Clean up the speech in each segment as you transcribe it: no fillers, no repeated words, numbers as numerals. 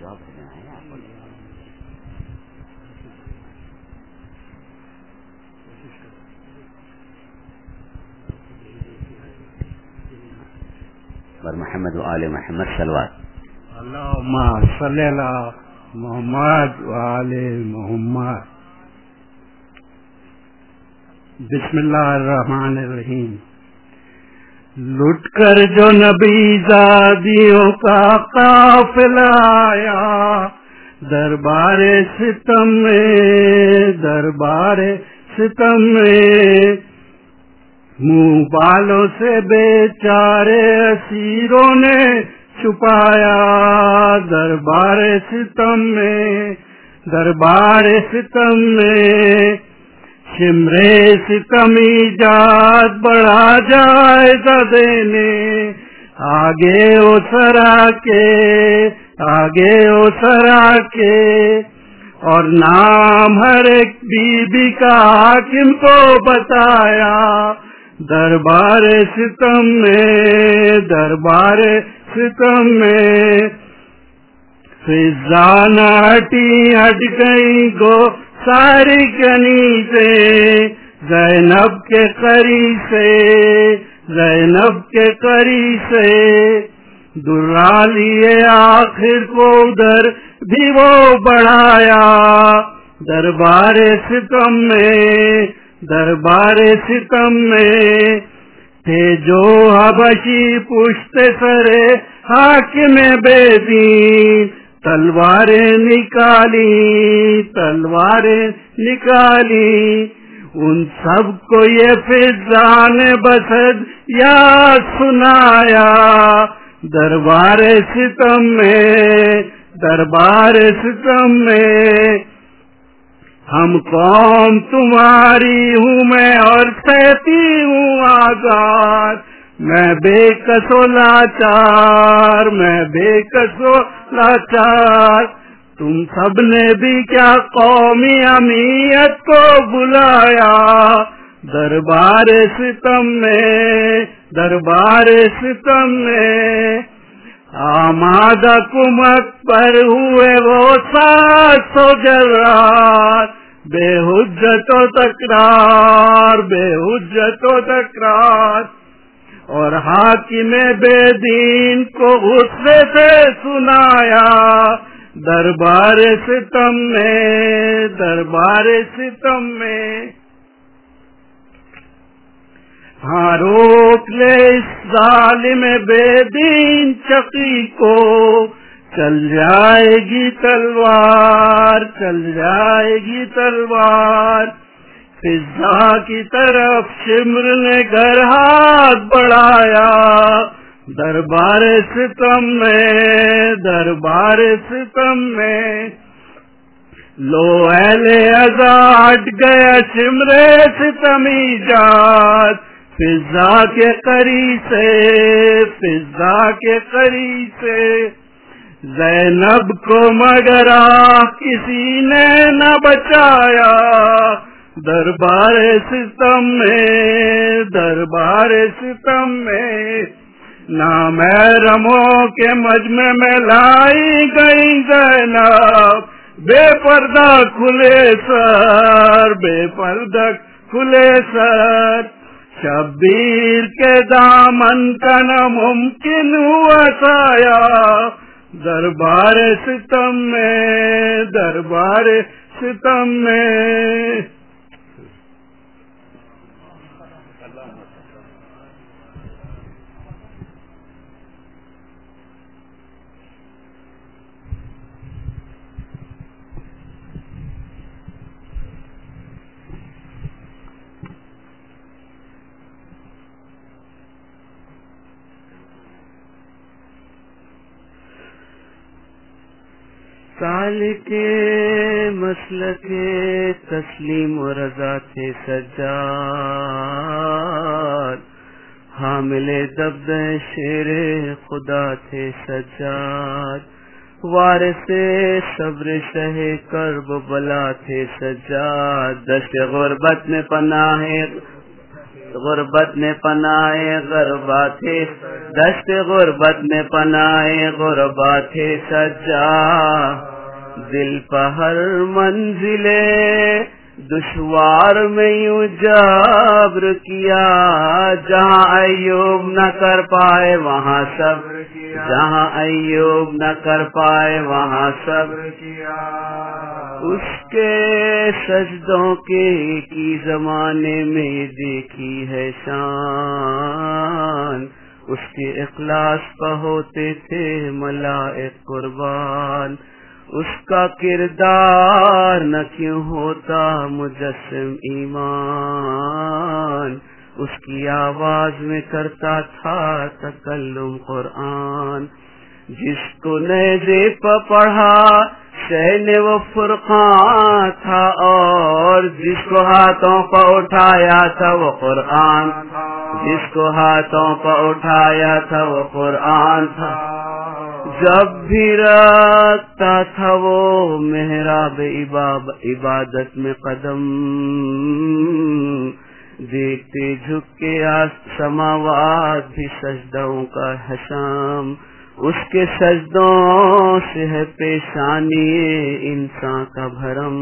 جواب دینا ہے آپ کو. محمد و آل محمد صلوات. اللہم صلی علی محمد و آل محمد. بسم اللہ الرحمن الرحیم. لٹ کر جو نبی زادیوں کا قافلہ آیا دربار ستم میں منہ بالوں سے بیچارے اسیروں نے چھپایا دربار ستم میں شمرے ستم ایجاد بڑھا جائزہ دینے آگے اسرا کے اور نام ہر ایک بی بی کا حاکم کو بتایا دربار ستم میں فضان ہٹ گئی گو ساری گنی سے زینب کے قری سے درا لیے آخر کو ادھر بھی وہ بڑھایا دربار ستم میں تھے جو حبشی پشت سرے حاکم بے دین تلواریں نکالی ان سب کو یہ فضان بسد یاد سنایا دربار ستم میں ہم قوم تمہاری ہوں میں اور کہتی ہوں آزاد میں بے کس و لاچار تم سب نے بھی کیا قومی امیت کو بلایا دربار ستم میں آمادہ کمک پر ہوئے وہ 700 جرات بے حجت و تکرار اور حاکم بے دین کو غصے سے سنایا دربار ستم میں ہاں روک لے اس ظالم بے دین چقی کو چل جائے گی تلوار فضا کی طرف شمر نے گھر ہاتھ بڑھایا دربار ستم میں لو اہل ازا ہٹ گیا شمرے ستمی جات فضا کے قری سے زینب کو مگر کسی نے نہ بچایا دربار ستم میں نامحرموں کے مجمع میں لائی گئی زینب بے پردہ کھلے سر شبیر کے دامن کا ناممکن ہوا سایہ دربار ستم میں سالک مسلک تسلیم و رضا تھے سجاد حامل دبد شیر خدا تھے سجاد وارث صبر شہ کرب بلا تھے سجاد دشت غربت میں پناہ غربت میں پناہ غربا تھے، دشت غربت میں پناہ غربا تھے سجا، دل پر ہر منزل دشوار میں یوں جبر کیا، جہاں ایوب نہ کر پائے وہاں صبر کیا، جہاں ایوب نہ کر پائے وہاں صبر کیا، اس کے سجدوں کی زمانے میں دیکھی ہے شان، اس کے اخلاص پر ہوتے تھے ملائک قربان، اس کا کردار نہ کیوں ہوتا مجسم ایمان، اس کی آواز میں کرتا تھا تکلم قرآن، جس کو نیزے پر پڑھا شہن وہ فرقان تھا، اور جس کو ہاتھوں پر اٹھایا تھا وہ قرآن، جس کو ہاتھوں پر اٹھایا تھا وہ قرآن تھا، جب بھی رکھتا تھا وہ محراب عبادت میں قدم، دیکھتے جھک کے سماوات بھی سجدوں کا حشام، اس کے سجدوں سے ہے پیشانی انسان کا بھرم،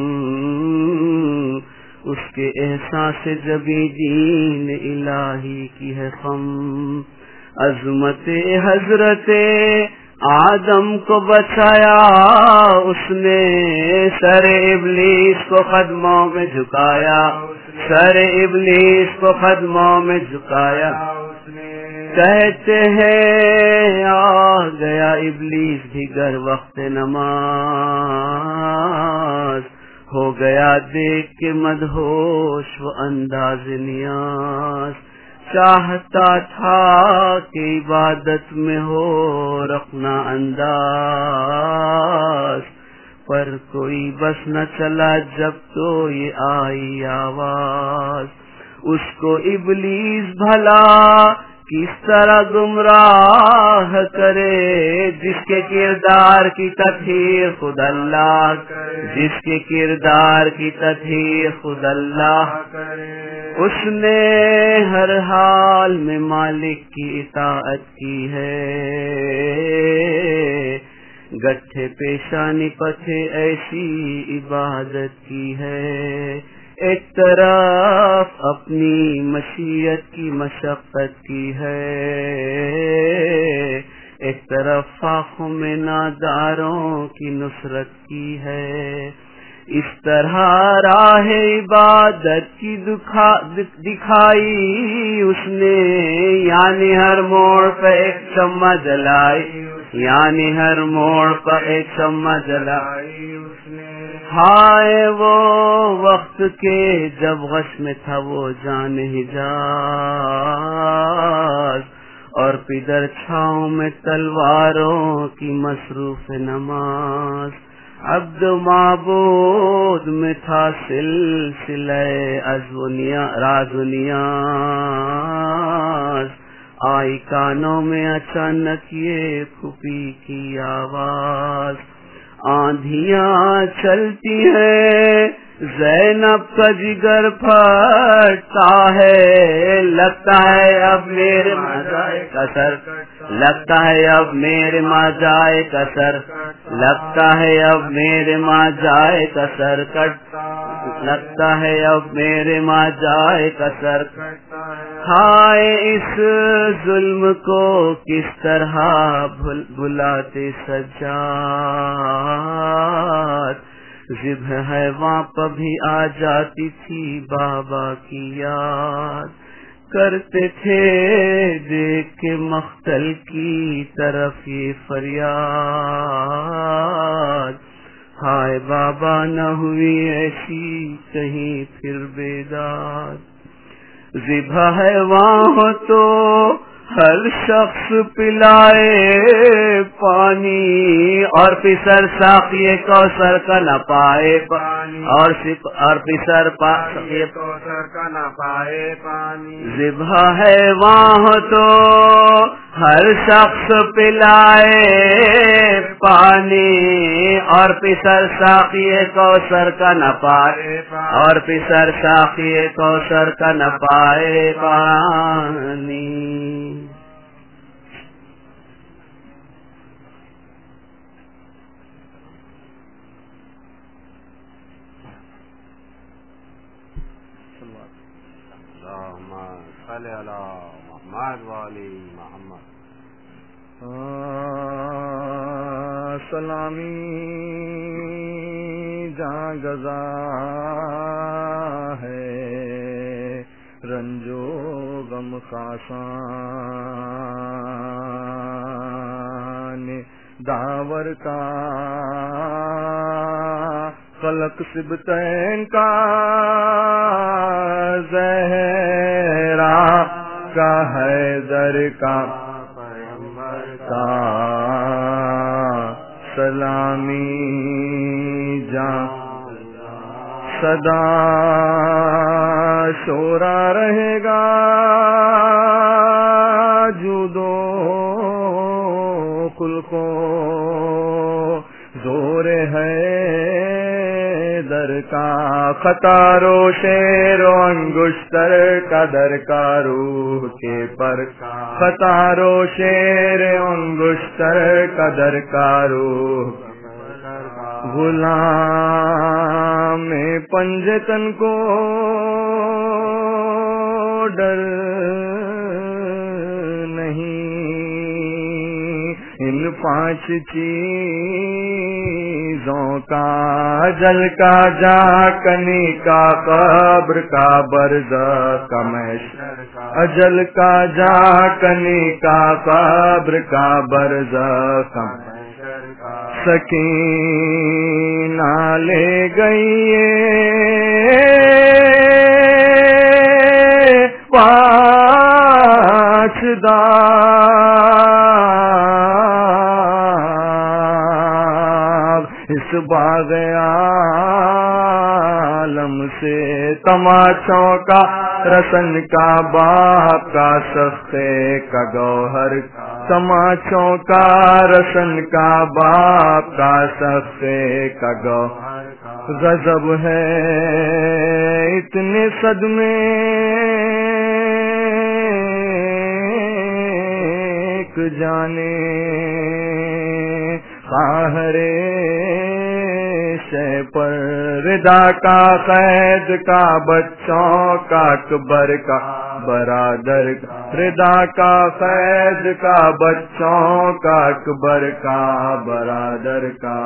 اس کے احساس جبی دین الہی کی ہے خم، عظمت حضرت آدم کو بچایا اس نے، سر ابلیس کو قدموں میں جھکایا، سر ابلیس کو قدموں میں جھکایا، کہتے ہیں آ گیا ابلیس بھی گر وقت نماز، ہو گیا دیکھ کے مدہوش وہ انداز نیاز، چاہتا تھا کہ عبادت میں ہو رکھنا انداز، پر کوئی بس نہ چلا جب تو یہ آئی آواز، اس کو ابلیس بھلا کس طرح گمراہ کرے، جس کے کردار کی تطہیر خود اللہ، جس کے کردار کی تطہیر خود اللہ کرے، اس نے ہر حال میں مالک کی اطاعت کی ہے، گٹھے پیشانی پتھے ایسی عبادت کی ہے، ایک طرف اپنی مشیت کی مشقت کی ہے، ایک طرف فاخوں میں ناداروں کی نصرت کی ہے، اس طرح راہ عبادت کی دکھائی اس نے، یعنی ہر موڑ پہ ایک شمع جلائی، یعنی ہر موڑ پر ایک شمع جلائی اس نے، ہائے وہ وقت کے جب غش میں تھا وہ جان حجاز، اور پدر چھاؤں میں تلواروں کی مصروف نماز، عبد معبود میں تھا سلسلہ راز و نیاز، آئی کانوں میں اچانک یہ پھوپھی کی آواز، آندھیاں چلتی ہیں زینب کا جگر پھٹتا ہے، لگتا ہے اب میرے مزائے کسر، لگتا ہے اب میرے مزائے کسر، لگتا ہے اب میرے مزائے کسر کٹ، لگتا ہے اب میرے مزائے کسر، ہائے اس ظلم کو کس طرح بلاتے سجاد، ذبح حیواں پر بھی آ جاتی تھی بابا کی یاد، کرتے تھے دیکھ کے مقتل کی طرف یہ فریاد، ہائے بابا نہ ہوئی ایسی کہیں پھر بیداد، ذبح حیواں ہو تو ہر شخص پلائے پانی، اور پسر ساقی کوثر کا نہ پائے پانی، اور پسر ساقی کوثر کا نہ پائے پانی، ذبح حیواں ہو تو ہر شخص پلائے پانی اور پسر ساقی کوثر کا نہ پائے، اور پسر ساقی کوثر کا نہ پائے پانی. صلی علی محمد والی محمد. سلامی جہاں گزا ہے رنجو غم خاصان داور کا خلق سبتین کا زہرا کا حیدر کا پیغمبر کا سلامی جان صدا شورا رہے گا جودو کل کو زور ہے در کا خطارو شیر و انگشتر کا در کا روح کے پر خطارو شیر و انگشتر کا در کا روح غلام پنجتن کو ڈر نہیں ان پانچ چیزوں کا جل کا جا کنی کا قبر کا برزخ کا محشر اجل کا جا کنی کا قبر کا برزخ کا سکینہ لے گئی پانچ داغ اس باغ عالم سے تماچوں کا رسن کا باپ کا سختے کا گوہر تماچوں کا رسن کا باپ کا سختے کا گوہر غضب ہے اتنے صدمے ایک جانے قاہرے شے پر ردا کا قید کا بچوں کا اکبر کا برادر کا ردا کا قید کا بچوں کا اکبر کا برادر کا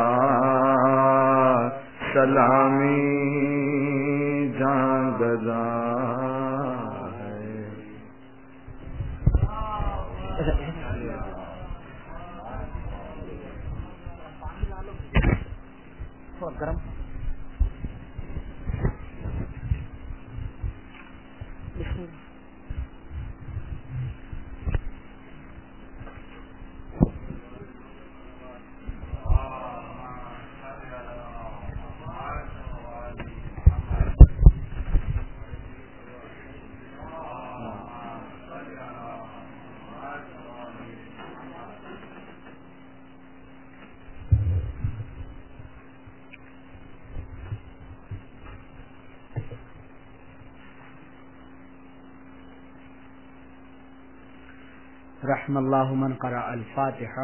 سلامی جان گزا گرم رحم اللہ من قرأ الفاتحہ.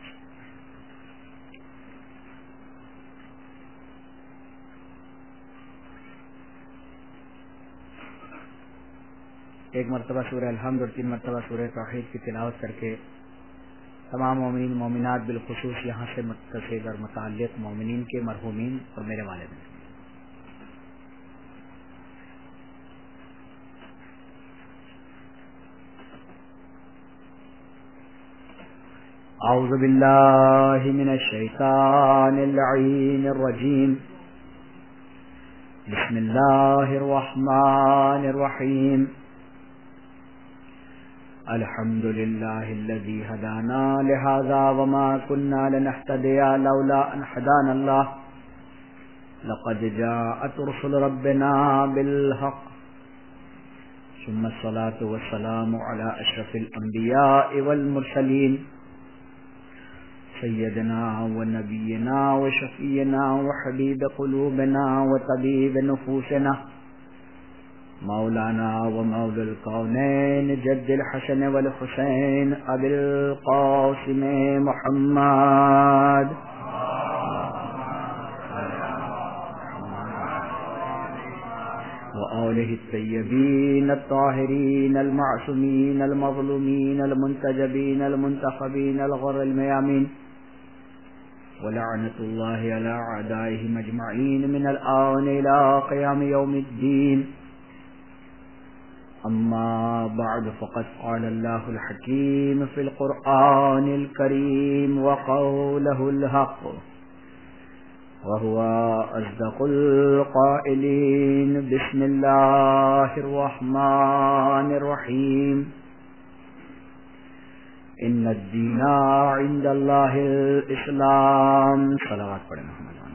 ایک مرتبہ سورہ الحمد اور 3 مرتبہ سورہ توحید کی تلاوت کر کے تمام مومنین مومنات بالخصوص یہاں سے متصل اور متعلق مومنین کے مرحومین اور میرے والدین. اعوذ باللہ من الشیطان اللعین الرجیم. بسم اللہ الرحمن الرحیم. الحمد للہ الذی ہدانا لہذا وما كنا لنہتدی لولا ان ہدانا اللہ. لقد جاءت رسل ربنا بالحق. ثم الصلاة والسلام على أشرف الأنبياء والمرسلين سيدنا ونبينا وشفينا وحبيب قلوبنا وطبيب نفوسنا مولانا ومولى الكونين جد الحسن والحسين أبي القاسم محمد وآله الطيبين الطاهرين المعصومين المظلومين المنتجبين المنتخبين الغر الميامين ولعنة الله على أعدائهم أجمعين من الآن إلى قيام يوم الدين. أما بعد فقد قال الله الحكيم في القرآن الكريم وقوله الحق وهو أصدق القائلين. بسم الله الرحمن الرحيم. إن الدين عند الله الإسلام. صلوات پڑھیں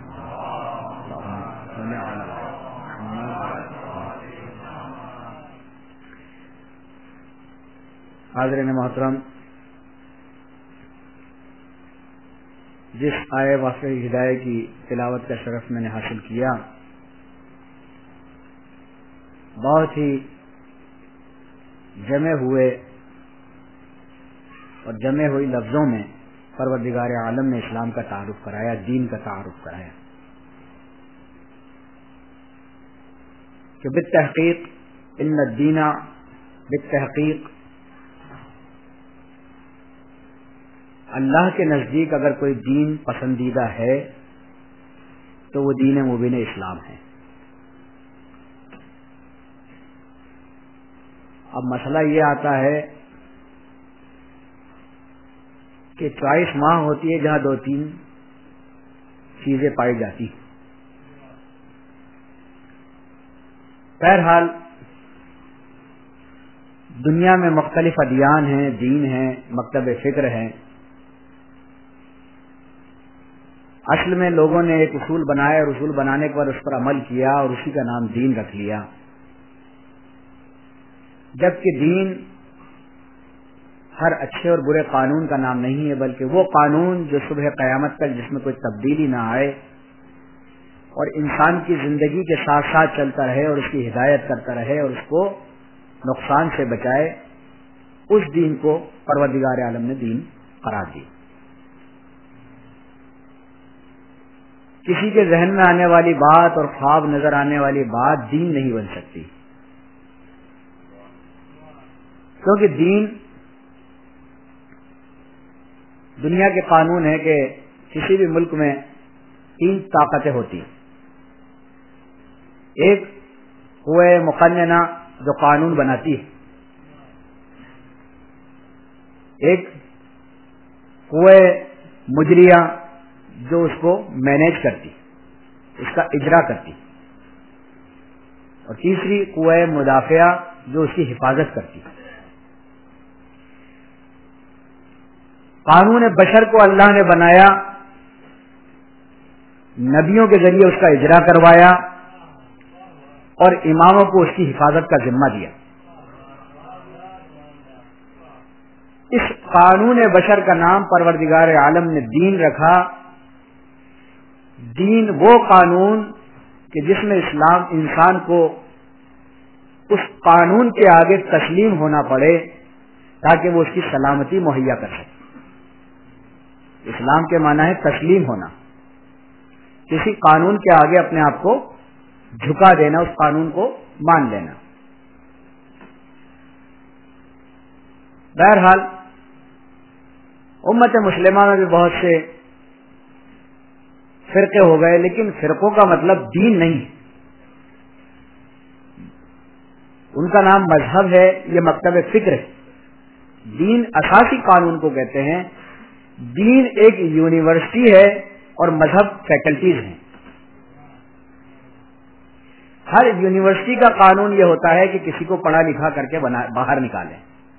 حاضرین محترم، جس آئے واقعی ہدایت کی تلاوت کا شرف میں نے حاصل کیا، بہت ہی جمع ہوئے اور جمع ہوئی لفظوں میں پروردگار عالم نے اسلام کا تعارف کرایا، دین کا تعارف کرایا کہ بالتحقیق ان الدین، بالتحقیق اللہ کے نزدیک اگر کوئی دین پسندیدہ ہے تو وہ دین مبین اسلام ہے. اب مسئلہ یہ آتا ہے کہ 24 ماہ ہوتی ہے جہاں 2-3 چیزیں پائی جاتی. بہرحال دنیا میں مختلف ادیان ہیں، دین ہیں، مکتب فکر ہیں. اصل میں لوگوں نے ایک اصول بنایا اور اصول بنانے کے بعد اس پر عمل کیا اور اسی کا نام دین رکھ لیا، جبکہ دین ہر اچھے اور برے قانون کا نام نہیں ہے، بلکہ وہ قانون جو صبح قیامت تک جس میں کوئی تبدیلی نہ آئے اور انسان کی زندگی کے ساتھ ساتھ چلتا رہے اور اس کی ہدایت کرتا رہے اور اس کو نقصان سے بچائے، اس دین کو پروردگار عالم نے دین قرار دی. کسی کے ذہن میں آنے والی بات اور خواب نظر آنے والی بات دین نہیں بن سکتی، کیونکہ دین دنیا کے قانون ہے کہ کسی بھی ملک میں 3 طاقتیں ہوتی ہیں. ایک قوہ مقننہ جو قانون بناتی ہے، ایک قوہ مجریہ جو اس کو مینیج کرتی، اس کا اجرا کرتی، اور تیسری قوہ مدافعہ جو اس کی حفاظت کرتی. قانون بشر کو اللہ نے بنایا، نبیوں کے ذریعے اس کا اجرا کروایا اور اماموں کو اس کی حفاظت کا ذمہ دیا. اس قانون بشر کا نام پروردگار عالم نے دین رکھا. دین وہ قانون کہ جس میں اسلام انسان کو اس قانون کے آگے تسلیم ہونا پڑے تاکہ وہ اس کی سلامتی مہیا کر سکے. اسلام کے معنی ہے تسلیم ہونا، کسی قانون کے آگے اپنے آپ کو جھکا دینا، اس قانون کو مان لینا. بہرحال امت مسلمہ میں بھی بہت سے فرقے ہو گئے، لیکن فرقوں کا مطلب دین نہیں، ان کا نام مذہب ہے، یہ مکتب فکر ہے. دین اساسی قانون کو کہتے ہیں. دین ایک یونیورسٹی ہے اور مذہب فیکلٹیز ہیں. ہر یونیورسٹی کا قانون یہ ہوتا ہے کہ کسی کو پڑھا لکھا کر کے باہر نکالیں.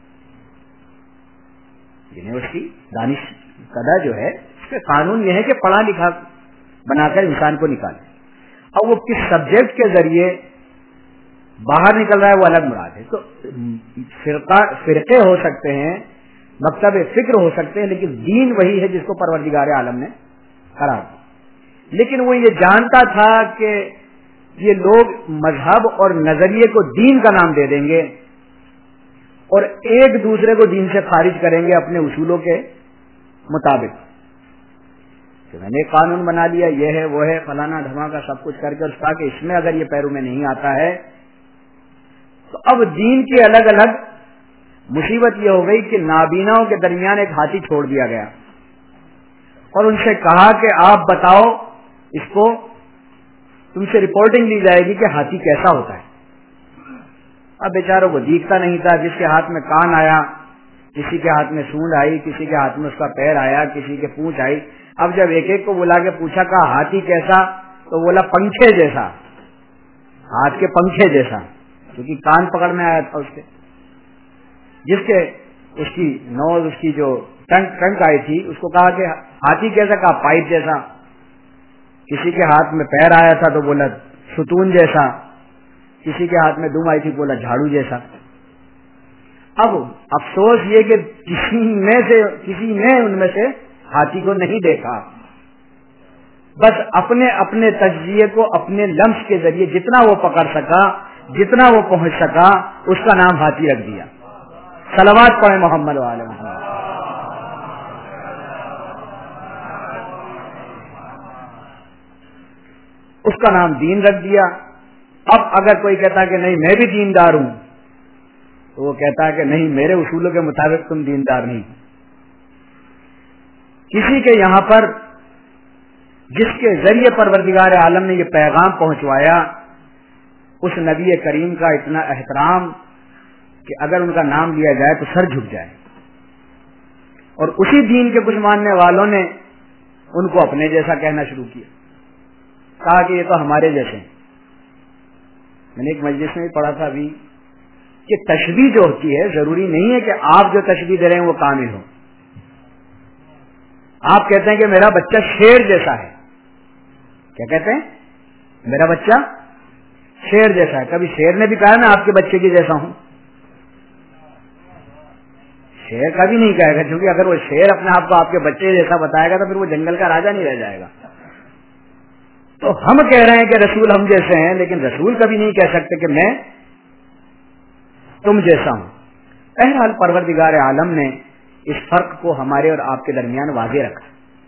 یونیورسٹی دانش کدہ جو ہے اس کا قانون یہ ہے کہ پڑھا لکھا بنا کر انسان کو نکالیں. اب وہ کس سبجیکٹ کے ذریعے باہر نکل رہا ہے وہ الگ مراد ہے. تو فرقے ہو سکتے ہیں, مکتب فکر ہو سکتے ہیں, لیکن دین وہی ہے جس کو پروردگار عالم نے قرار دیا. لیکن وہ یہ جانتا تھا کہ یہ لوگ مذہب اور نظریے کو دین کا نام دے دیں گے اور ایک دوسرے کو دین سے خارج کریں گے اپنے اصولوں کے مطابق. تو میں نے قانون بنا لیا, یہ ہے وہ ہے فلانا دھماکہ سب کچھ کر کے اس کا کہ اس میں اگر یہ پیروں میں نہیں آتا ہے تو اب دین کی الگ الگ مصیبت یہ ہو گئی کہ نابیناؤں کے درمیان ایک ہاتھی چھوڑ دیا گیا اور ان سے کہا کہ آپ بتاؤ, اس کو تم سے رپورٹنگ لی جائے گی کہ ہاتھی کیسا ہوتا ہے. اب بیچاروں کو دیکھتا نہیں تھا, جس کے ہاتھ میں کان آیا, کسی کے ہاتھ میں سونڈ آئی, کسی کے ہاتھ میں اس کا پیر آیا, کسی کے پونچھ آئی. اب جب ایک ایک کو بلا کے پوچھا کہا ہاتھی کیسا, تو بولا پنکھے جیسا, ہاتھ کے پنکھے جیسا, کیونکہ کان پکڑ میں آیا تھا اس کے. جس کے اس کی نوز, اس کی جو ٹنک آئی تھی, اس کو کہا کہ ہاتھی کیسا, کہا پائپ جیسا. کسی کے ہاتھ میں پیر آیا تھا تو بولا ستون جیسا, کسی کے ہاتھ میں دم آئی تھی بولا جھاڑو جیسا. اب افسوس یہ کہ کسی نے ان میں سے ہاتھی کو نہیں دیکھا, بس اپنے اپنے تجزیے کو اپنے لمس کے ذریعے جتنا وہ پکڑ سکا, جتنا وہ پہنچ سکا, اس کا نام ہاتھی رکھ دیا. صلوات پڑھیں محمد و آل محمد. اس کا نام دین رکھ دیا. اب اگر کوئی کہتا ہے کہ نہیں میں بھی دیندار ہوں, تو وہ کہتا ہے کہ نہیں میرے اصولوں کے مطابق تم دیندار نہیں. کسی کے یہاں پر جس کے ذریعے پروردگار عالم نے یہ پیغام پہنچوایا, اس نبی کریم کا اتنا احترام کہ اگر ان کا نام لیا جائے تو سر جھک جائے. اور اسی دین کے کچھ ماننے والوں نے ان کو اپنے جیسا کہنا شروع کیا, کہا کہ یہ تو ہمارے جیسے ہیں. میں نے ایک مجلس میں پڑھا تھا ابھی کہ تشبیہ جو ہوتی ہے ضروری نہیں ہے کہ آپ جو تشبیہ دے رہے ہیں وہ کامل ہو. آپ کہتے ہیں کہ میرا بچہ شیر جیسا ہے, کیا کہتے ہیں, میرا بچہ شیر جیسا ہے. کبھی شیر نے بھی کہا میں آپ کے بچے کی جیسا ہوں؟ شیر کبھی نہیں کہے گا, کیونکہ اگر وہ شیر اپنے آپ کو آپ کے بچے جیسا بتائے گا تو پھر وہ جنگل کا راجا نہیں رہ جائے گا. تو ہم کہہ رہے ہیں کہ رسول ہم جیسے ہیں, لیکن رسول کبھی نہیں کہہ سکتے کہ میں تم جیسا ہوں. بہرحال پروردگار عالم نے اس فرق کو ہمارے اور آپ کے درمیان واضح رکھا.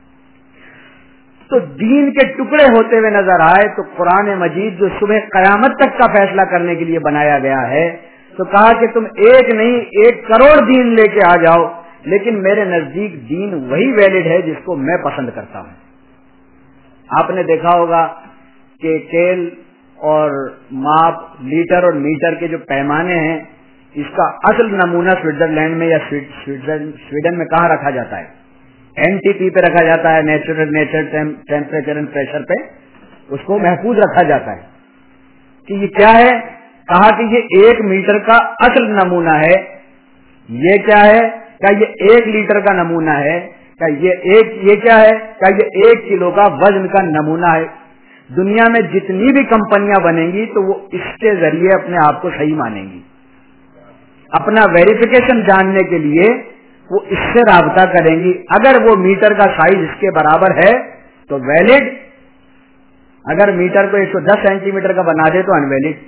تو دین کے ٹکڑے ہوتے ہوئے نظر آئے تو قرآن مجید جو صبح قیامت تک کا فیصلہ کرنے کے لیے بنایا گیا ہے, تو کہا کہ تم ایک نہیں 1 کروڑ دین لے کے آ جاؤ, لیکن میرے نزدیک دین وہی ویلڈ ہے جس کو میں پسند کرتا ہوں. آپ نے دیکھا ہوگا کہ کیل اور ماپ, لیٹر اور میٹر کے جو پیمانے ہیں, اس کا اصل نمونہ سوئٹزرلینڈ میں یا سویڈن میں کہاں رکھا جاتا ہے؟ NTP پہ رکھا جاتا ہے, نیچر ٹیمپریچر اینڈ پریشر پہ اس کو محفوظ رکھا جاتا ہے. کہ یہ کیا ہے؟ کہا کہ یہ 1 میٹر کا اصل نمونہ ہے. یہ کیا ہے؟ کیا یہ 1 لیٹر کا نمونہ ہے؟ کیا یہ کیا ہے؟ کیا یہ 1 کلو کا وزن کا نمونہ ہے؟ دنیا میں جتنی بھی کمپنیاں بنیں گی تو وہ اس کے ذریعے اپنے آپ کو صحیح مانیں گی. اپنا ویریفیکیشن جاننے کے لیے وہ اس سے رابطہ کریں گی. اگر وہ میٹر کا سائز اس کے برابر ہے تو ویلڈ, اگر میٹر کو 110 سینٹی میٹر کا بنا دے تو انویلڈ.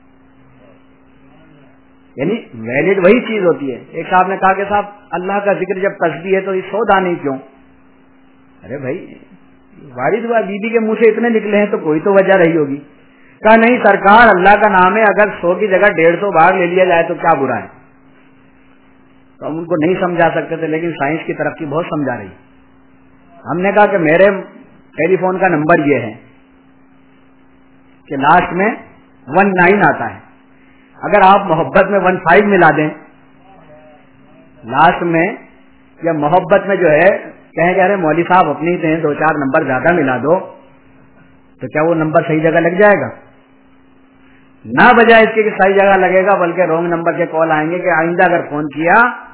یعنی ویلڈ وہی چیز ہوتی ہے. ایک صاحب نے کہا کہ صاحب اللہ کا ذکر جب تسبیح ہے تو یہ 100 دانے کیوں؟ ارے بھائی وارث ہوا بیوی کے منہ سے اتنے نکلے ہیں تو کوئی تو وجہ رہی ہوگی. کہا نہیں سرکار, اللہ کا نام ہے, اگر 100 کی جگہ 150 باہر لے لیا جائے تو کیا برا ہے. تو ہم ان کو نہیں سمجھا سکتے تھے, لیکن سائنس کی ترقی بہت سمجھا رہی. ہم نے کہا کہ میرے ٹیلی فون کا نمبر یہ ہے کہ لاسٹ میں 19 آتا ہے. اگر آپ محبت میں 15 ملا دیں لاسٹ میں, یا محبت میں جو ہے کہیں کہہ رہے مولوی صاحب اپنی سے 2-4 نمبر زیادہ ملا دو, تو کیا وہ نمبر صحیح جگہ لگ جائے گا؟ نہ بجائے اس کے کہ صحیح جگہ لگے گا, بلکہ رونگ نمبر کے کال آئیں گے کہ آئندہ اگر فون کیا.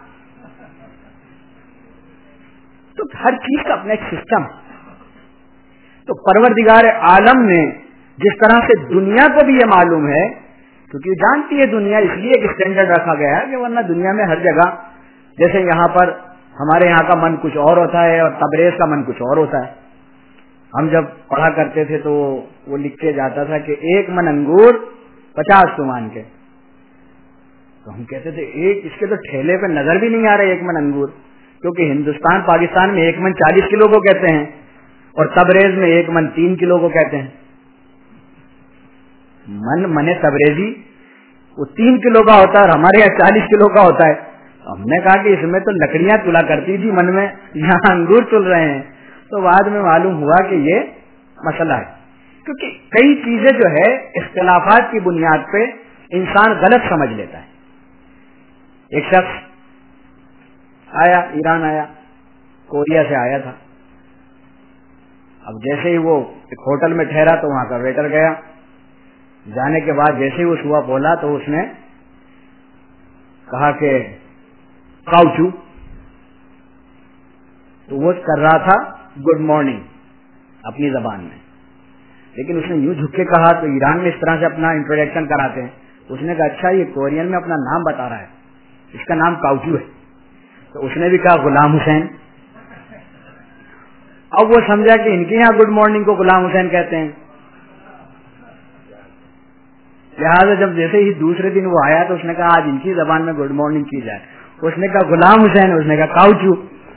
تو ہر چیز کا اپنا ایک سسٹم. تو پروردگار عالم نے جس طرح سے دنیا کو بھی یہ معلوم ہے کیونکہ جانتی ہے دنیا، اس لیے ایک اسٹینڈرڈ رکھا گیا ہے کہ ورنہ دنیا میں ہر جگہ جیسے یہاں پر ہمارے یہاں کا من کچھ اور ہوتا ہے اور تبریز کا من کچھ اور ہوتا ہے. ہم جب پڑھا کرتے تھے تو وہ لکھ کے جاتا تھا کہ 1 من انگور 50 تومان کے. تو ہم کہتے تھے ایک اس کے تو ٹھیلے پہ نظر بھی نہیں آ رہے 1 من انگور، کیونکہ ہندوستان پاکستان میں 1 من 40 کلو کو کہتے ہیں اور تبریز میں 1 من 3 کلو کو کہتے ہیں. من تبریزی وہ 3 کلو کا ہوتا ہے اور ہمارے یہاں 40 کلو کا ہوتا ہے. ہم نے کہا کہ اس میں تو لکڑیاں تلا کرتی تھی من میں، یہاں انگور تل رہے ہیں. تو بعد میں معلوم ہوا کہ یہ مسئلہ ہے، کیونکہ کئی چیزیں جو ہے اختلافات کی بنیاد پہ انسان غلط سمجھ لیتا ہے. ایک شخص آیا، ایران آیا، کوریا سے آیا تھا. اب جیسے ہی وہ ایک ہوٹل میں ٹھہرا تو وہاں کا ویٹر گیا. جانے کے بعد جیسے ہی وہ صبح بولا تو اس نے کہا کہ کاؤچو، تو وہ کر رہا تھا گڈ مارننگ اپنی زبان میں، لیکن اس نے یوں جھک کے کہا. تو ایران میں اس طرح سے اپنا انٹروڈکشن کراتے ہیں. اس نے کہا اچھا یہ کورین میں اپنا نام بتا رہا ہے، اس کا نام کاؤچو ہے. تو اس نے بھی کہا غلام حسین. اب وہ سمجھا کہ ان کے یہاں گڈ مارننگ کو غلام حسین کہتے ہیں. لہٰذا جب جیسے ہی دوسرے دن وہ آیا تو اس نے کہا آج ان کی زبان میں گڈ مارننگ کی جائے. اس نے کہا غلام حسین، اس نے کہا کاؤچو.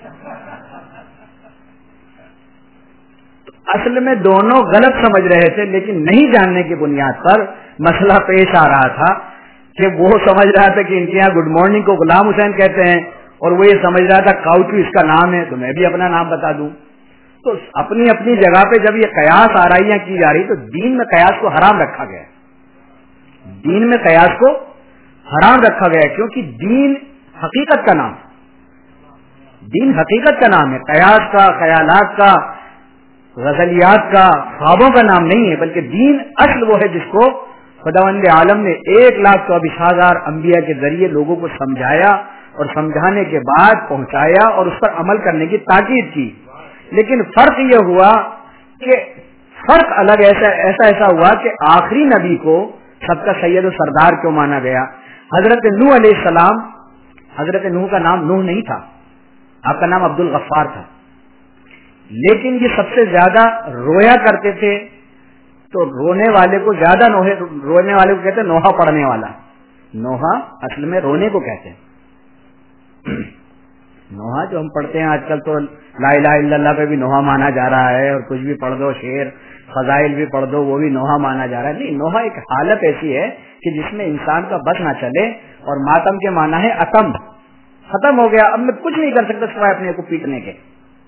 اصل میں دونوں غلط سمجھ رہے تھے، لیکن نہیں جاننے کی بنیاد پر مسئلہ پیش آ رہا تھا کہ وہ سمجھ رہا تھا کہ ان کے یہاں گڈ مارننگ کو غلام حسین کہتے ہیں اور وہ یہ سمجھ رہا تھا کاؤچو اس کا نام ہے تو میں بھی اپنا نام بتا دوں. تو اپنی اپنی جگہ پہ جب یہ قیاس آرائیاں کی جا رہی تو دین میں قیاس کو حرام رکھا گیا. دین میں قیاس کو حرام رکھا گیا کیونکہ دین حقیقت کا نام ہے. دین حقیقت کا نام ہے، قیاس کا، خیالات کا، غزلیات کا، خوابوں کا نام نہیں ہے. بلکہ دین اصل وہ ہے جس کو خداوند عالم نے 1,24,000 انبیاء کے ذریعے لوگوں کو سمجھایا اور سمجھانے کے بعد پہنچایا اور اس پر عمل کرنے کی تاکید کی. لیکن فرق یہ ہوا کہ فرق الگ ایسا ہوا کہ آخری نبی کو سب کا سید و سردار کیوں مانا گیا. حضرت نوح علیہ السلام، حضرت نوح کا نام نوح نہیں تھا، آپ کا نام عبد الغفار تھا، لیکن یہ سب سے زیادہ رویا کرتے تھے. تو رونے والے کو زیادہ رونے والے کو کہتے ہیں نوحہ پڑھنے والا. نوحہ اصل میں رونے کو کہتے ہیں. نوحہ جو ہم پڑھتے ہیں آج کل تو لا الہ الا اللہ پہ بھی نوحہ مانا جا رہا ہے اور کچھ بھی پڑھ دو، شعر فضائل بھی پڑھ دو وہ بھی نوحہ مانا جا رہا ہے. نہیں، نوحہ ایک حالت ایسی ہے کہ جس میں انسان کا بس نہ چلے. اور ماتم کے معنی ہے اتم، ختم ہو گیا، اب میں کچھ نہیں کر سکتا سوائے اپنے کو پیٹنے کے.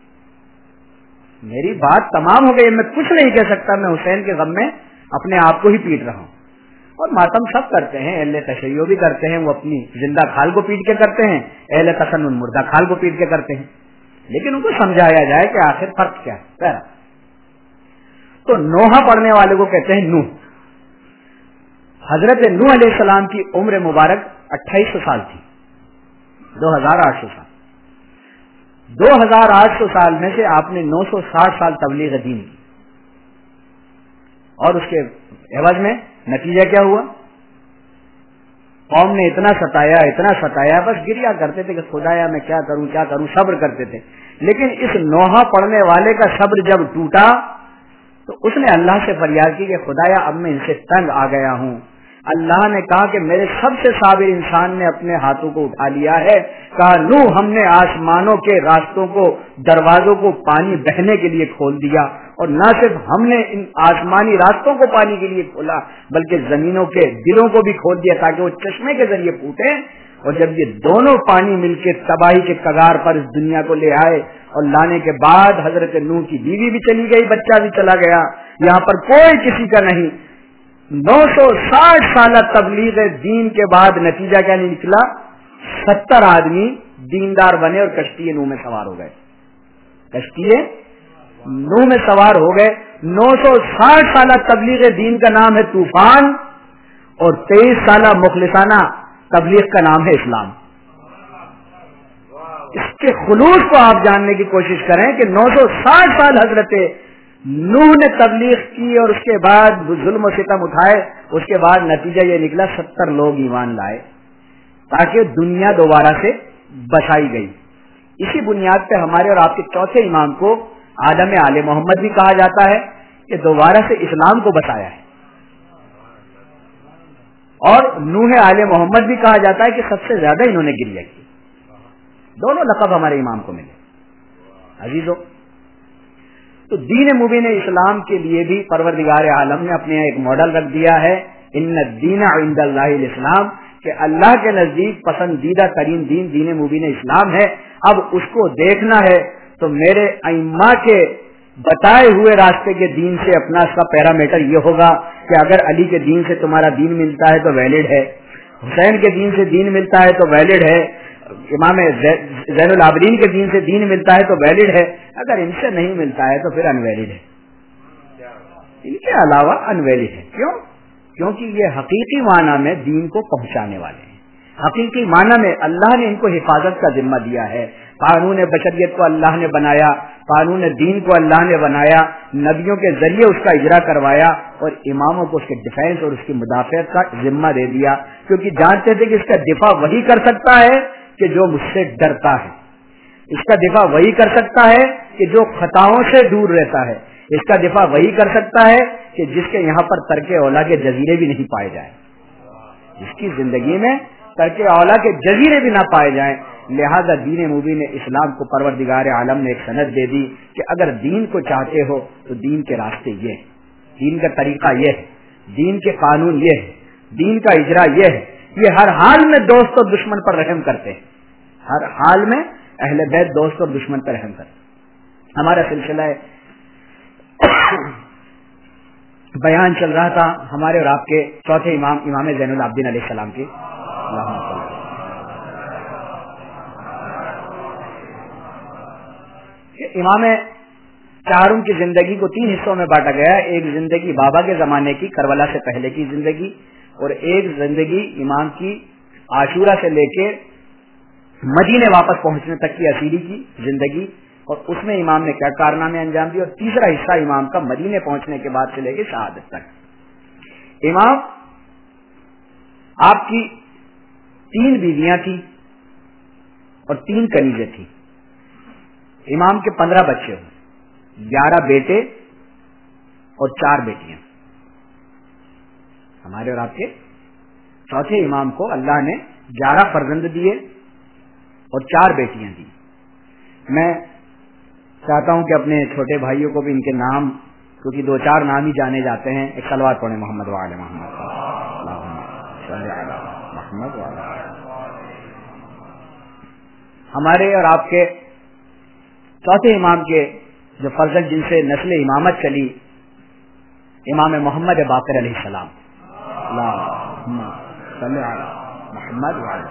میری بات تمام ہو گئی، میں کچھ نہیں کہہ سکتا، میں حسین کے غم میں اپنے آپ کو ہی پیٹ رہا ہوں. اور ماتم سب کرتے ہیں، اہل تشیع بھی کرتے ہیں، وہ اپنی زندہ کھال کو پیٹ کے کرتے ہیں، اہل تسنن مردہ کھال کو پیٹ کے کرتے ہیں. لیکن ان کو سمجھایا جائے کہ آخر فرق کیا ہے. تو نوحہ پڑھنے والے کو کہتے ہیں نوح. حضرت نوح علیہ السلام کی عمر مبارک 2800 سال تھی، 2800 سال. 2800 سال میں سے آپ نے 960 سال تبلیغ دین کی، اور اس کے عوض میں نتیجہ کیا ہوا؟ قوم نے اتنا ستایا بس گریا کرتے تھے کہ خدایا میں کیا کروں، صبر کرتے تھے. لیکن اس نوحہ پڑھنے والے کا صبر جب ٹوٹا تو اس نے اللہ سے فریاد کی کہ خدایا اب میں ان سے تنگ آ گیا ہوں. اللہ نے کہا کہ میرے سب سے صابر انسان نے اپنے ہاتھوں کو اٹھا لیا ہے. کہا نوح ہم نے آسمانوں کے راستوں کو، دروازوں کو پانی بہنے کے لیے کھول دیا، اور نہ صرف ہم نے ان آسمانی راستوں کو پانی کے لیے کھولا بلکہ زمینوں کے دلوں کو بھی کھول دیا تاکہ وہ چشمے کے ذریعے پھوٹے. اور جب یہ دونوں پانی مل کے تباہی کے کگار پر اس دنیا کو لے آئے اور لانے کے بعد حضرت نوح کی بیوی بھی چلی گئی، بچہ بھی چلا گیا، یہاں پر کوئی کسی کا نہیں. 960 سالہ تبلیغ دین کے بعد نتیجہ کیا نہیں نکلا؟ 70 آدمی دیندار بنے اور کشتی نوح میں سوار ہو گئے. کشتی نوح میں سوار ہو گئے. 960 سالہ تبلیغ دین کا نام ہے طوفان، اور 23 سالہ مخلصانہ تبلیغ کا نام ہے اسلام. اس کے خلوص کو آپ جاننے کی کوشش کریں کہ 960 سال حضرت نوح نے تبلیغ کی اور اس کے بعد ظلم و ستم اٹھائے، اس کے بعد نتیجہ یہ نکلا 70 لوگ ایمان لائے تاکہ دنیا دوبارہ سے بسائی گئی۔ اسی بنیاد پہ ہمارے اور آپ کے چوتھے امام کو آدم آل محمد بھی کہا جاتا ہے کہ دوبارہ سے اسلام کو بسایا ہے، اور نوح آل محمد بھی کہا جاتا ہے کہ سب سے زیادہ انہوں نے گریہ کی۔ دونوں لقب ہمارے امام کو ملے۔ عزیزو، تو دین مبین اسلام کے لیے بھی پروردگار عالم نے اپنے ایک ماڈل رکھ دیا ہے، ان الدین عند اللہ الاسلام، کہ اللہ کے نزدیک پسندیدہ ترین دین دین مبین اسلام ہے۔ اب اس کو دیکھنا ہے تو میرے ائمہ کے بتائے ہوئے راستے کے دین سے اپنا اس کا پیرامیٹر یہ ہوگا کہ اگر علی کے دین سے تمہارا دین ملتا ہے تو ویلڈ ہے، حسین کے دین سے دین ملتا ہے تو ویلڈ ہے، امام زین العابدین کے دین سے دین ملتا ہے تو ویلڈ ہے، اگر ان سے نہیں ملتا ہے تو پھر انویلڈ ہے، ان کے علاوہ انویلڈ ہے۔ کیوں؟ کیونکہ یہ حقیقی معنی میں دین کو پہنچانے والے ہیں، حقیقی معنی میں اللہ نے ان کو حفاظت کا ذمہ دیا ہے۔ قانون بشریت کو اللہ نے بنایا، قانون دین کو اللہ نے بنایا، نبیوں کے ذریعے اس کا اجرا کروایا، اور اماموں کو اس کے ڈیفینس اور اس کی مدافعت کا ذمہ دے دیا، کیونکہ جانتے تھے کہ اس کا دفاع وہی کر سکتا ہے کہ جو مجھ سے ڈرتا ہے، اس کا دفاع وہی کر سکتا ہے کہ جو خطاؤں سے دور رہتا ہے، اس کا دفاع وہی کر سکتا ہے کہ جس کے یہاں پر ترک اولا کے جزیرے بھی نہیں پائے جائیں، جس کی زندگی میں ترک اولا کے جزیرے بھی نہ پائے جائیں۔ لہذا دین مبین اسلام کو پروردگار عالم نے ایک سند دے دی کہ اگر دین کو چاہتے ہو تو دین کے راستے یہ ہے، دین کا طریقہ یہ ہے، دین کے قانون یہ ہے، دین کا اجرا یہ ہے۔ یہ ہر حال میں دوست اور دشمن پر رحم کرتے ہیں، ہر حال میں اہل بیت دوست اور دشمن پر رحم کرتے ہیں۔ ہمارا سلسلہ بیان چل رہا تھا ہمارے اور آپ کے چوتھے امام، امام زین العابدین علیہ السلام کے۔ امام چاروں کی زندگی کو 3 حصوں میں بانٹا گیا ہے، ایک زندگی بابا کے زمانے کی، کربلا سے پہلے کی زندگی، اور ایک زندگی امام کی عاشورہ سے لے کے مدینے واپس پہنچنے تک کی اسیری کی زندگی، اور اس میں امام نے کیا کارنامے انجام دیے، اور تیسرا حصہ امام کا مدینے پہنچنے کے بعد سے لے کے شہادت تک۔ امام آپ کی 3 بیویاں تھیں اور 3 کنیزیں تھیں۔ امام کے 15 بچے ہوئے، 11 بیٹے اور 4 بیٹیاں۔ ہمارے اور آپ کے چوتھے امام کو اللہ نے 11 فرزند دیے اور 4 بیٹیاں دی۔ میں چاہتا ہوں کہ اپنے چھوٹے بھائیوں کو بھی ان کے نام، کیونکہ 2-4 نام ہی جانے جاتے ہیں، ایک صلوات پڑھیں محمد وعلی محمد محمد وعلی۔ ہمارے اور آپ کے چوتھے امام کے جو فرزند جن سے نسل امامت چلی، امام محمد باقر علیہ السلام، اللہم صلی علی محمد وعلی۔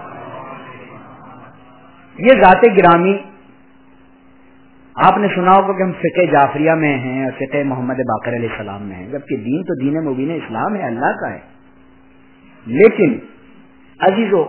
یہ ذات گرامی، آپ نے سنا ہوگا کہ ہم فقہ جعفریہ میں ہیں اور فقہ محمد باقر علیہ السلام میں ہیں، جبکہ دین تو دین مبین اسلام ہے، اللہ کا ہے۔ لیکن عزیزو،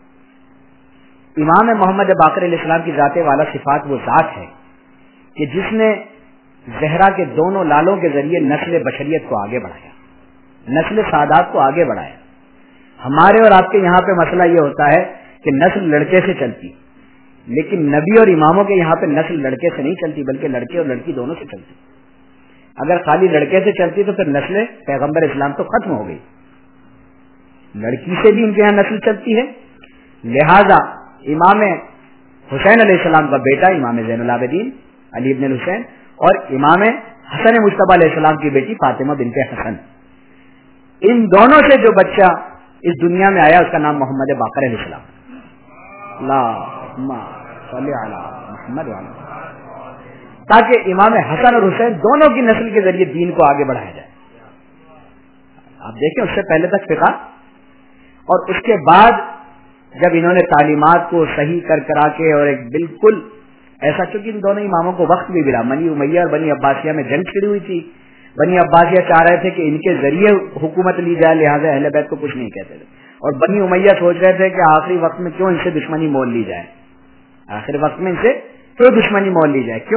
امام محمد باقر علیہ السلام کی ذات والا صفات وہ ذات ہے کہ جس نے زہرا کے دونوں لالوں کے ذریعے نسل بشریت کو آگے بڑھایا، نسل سادات کو آگے بڑھایا۔ ہمارے اور آپ کے یہاں پہ مسئلہ یہ ہوتا ہے کہ نسل لڑکے سے چلتی، لیکن نبی اور اماموں کے یہاں پہ نسل لڑکے سے نہیں چلتی، بلکہ لڑکے اور لڑکی دونوں سے چلتی۔ اگر خالی لڑکے سے چلتی تو پھر نسل پیغمبر اسلام تو ختم ہو گئی، لڑکی سے بھی ان کے یہاں نسل چلتی ہے۔ لہذا امام حسین علیہ السلام کا بیٹا امام زین العابدین علی ابن الحسین، اور امام حسن مجتبی علیہ السلام کی بیٹی فاطمہ بنت حسن، ان دونوں سے جو بچہ اس دنیا میں آیا اس کا نام محمد باقر علیہ السلام۔ اللہم صلی علی محمد وعلی، تاکہ امام حسن اور حسین دونوں کی نسل کے ذریعے دین کو آگے بڑھایا جائے۔ آپ دیکھیں اس سے پہلے تک فقہ، اور اس کے بعد جب انہوں نے تعلیمات کو صحیح کرا کے اور ایک بالکل ایسا، چونکہ ان دونوں اماموں کو وقت بھی ملا، بنی امیہ اور بنی عباسیہ میں جنگ چھڑی ہوئی تھی، بنی عباسیہ چاہ رہے تھے کہ ان کے ذریعے حکومت لی جائے، لہٰذا اہل بیت کو کچھ نہیں کہتے تھے، اور بنی امیہ سوچ رہے تھے کہ آخری وقت میں کیوں ان سے دشمنی مول لی جائے، آخری وقت میں ان سے کیوں دشمنی مول لی جائے، کیوں؟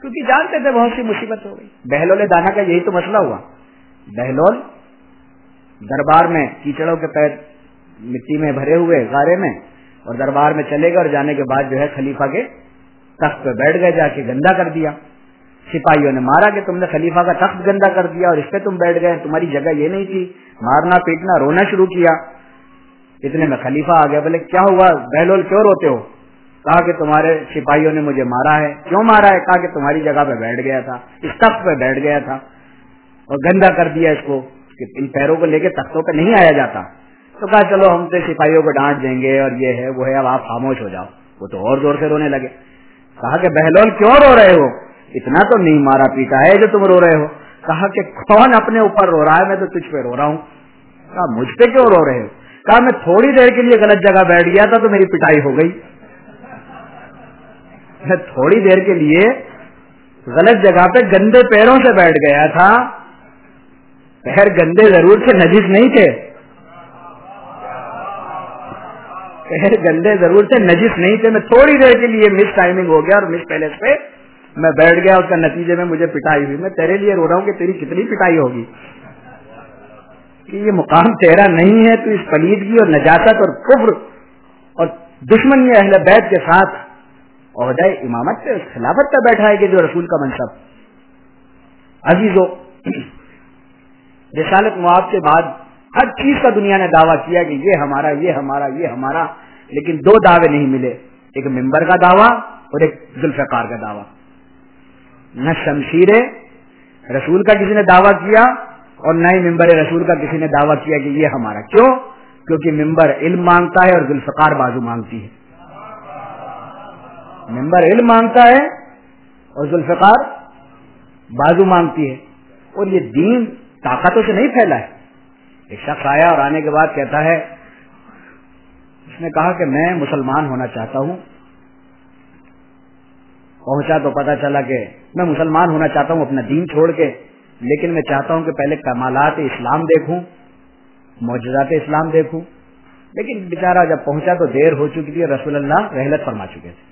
کیونکہ جانتے تھے بہت سی مصیبت ہو گئی. بہلول دانا کا یہی تو مسئلہ ہوا. بہلول دربار میں کیچڑوں کے پیر مٹی میں بھرے ہوئے غارے میں، اور دربار میں چلے گئے اور جانے کے بعد جو ہے خلیفہ کے تخت پہ بیٹھ گئے، جا کے گندا کر دیا. سپاہیوں نے مارا کہ تم نے خلیفہ کا تخت گندا کر دیا اور اس پہ تم بیٹھ گئے، تمہاری جگہ یہ نہیں تھی. مارنا پیٹنا رونا شروع کیا. اتنے میں خلیفہ آ گیا. بولے کیا ہوا بہلول کیوں روتے ہو؟ کہا کہ تمہارے سپاہیوں نے مجھے مارا ہے. کیوں مارا ہے؟ کہا کہ تمہاری جگہ پہ بیٹھ گیا تھا، اس تخت پہ بیٹھ گیا تھا اور گندا کر دیا اس کو، کہ ان پیروں کو لے کے تختوں پہ نہیں آیا جاتا. تو کہا چلو ہم سے سپاہیوں کو ڈانٹ دیں گے اور یہ ہے وہ ہے، اب آپ خاموش ہو جاؤ. وہ تو اور زور سے رونے لگے. کہا کہ بہلول کیوں رو رہے ہو؟ اتنا تو نہیں مارا پیٹا ہے جو تم رو رہے ہو. کہا کہ کون اپنے اوپر رو رہا ہے، میں تو تجھ پہ رو رہا ہوں. کہا مجھ پہ کیوں رو رہے ہو؟ کہا میں تھوڑی دیر کے لیے غلط جگہ بیٹھ گیا تھا تو میری پٹائی ہو گئی. میں تھوڑی دیر کے لیے غلط جگہ پہ گندے پیروں سے بیٹھ گیا تھا. پیر گندے ضرور تھے، نجس نہیں تھے. پیر گندے ضرور تھے، نجس نہیں تھے. میں تھوڑی دیر کے لیے مس ٹائمنگ ہو گیا اور مس پیلس پہ میں بیٹھ گیا، اس کا نتیجے میں مجھے پٹائی ہوئی. میں تیرے لیے رو رہا ہوں کہ تیری کتنی پٹائی ہوگی، کہ یہ مقام تیرا نہیں ہے. تو اس پلیدگی اور نجاست اور کفر اور دشمنی اہل بیت کے ساتھ عہدہ امامت پہ خلافت پہ بیٹھا ہے کہ جو رسول کا منصب. عزیزو، رسالت معاب کے بعد ہر چیز کا دنیا نے دعویٰ کیا کہ یہ ہمارا یہ ہمارا یہ ہمارا، لیکن دو دعوے نہیں ملے، ایک ممبر کا دعویٰ اور ایک ذوالفقار کا دعویٰ. نہ شمشیر رسول کا کسی نے دعویٰ کیا اور نہ ہی ممبر رسول کا کسی نے دعویٰ کیا کہ یہ ہمارا. کیوں؟ کیونکہ ممبر علم مانگتا ہے اور ذوالفقار بازو مانگتی ہے. ممبر علم مانگتا ہے اور ذوالفقار بازو مانگتی ہے. اور یہ دین طاقتوں سے نہیں پھیلا ہے. ایک شخص آیا اور آنے کے بعد کہتا ہے، اس نے کہا کہ میں مسلمان ہونا چاہتا ہوں. پہنچا تو پتا چلا کہ میں مسلمان ہونا چاہتا ہوں اپنا دین چھوڑ کے، لیکن میں چاہتا ہوں کہ پہلے کمالات اسلام دیکھوں، معجزات اسلام دیکھوں. لیکن بیچارہ جب پہنچا تو دیر ہو چکی تھی، رسول اللہ رحلت فرما چکے تھے.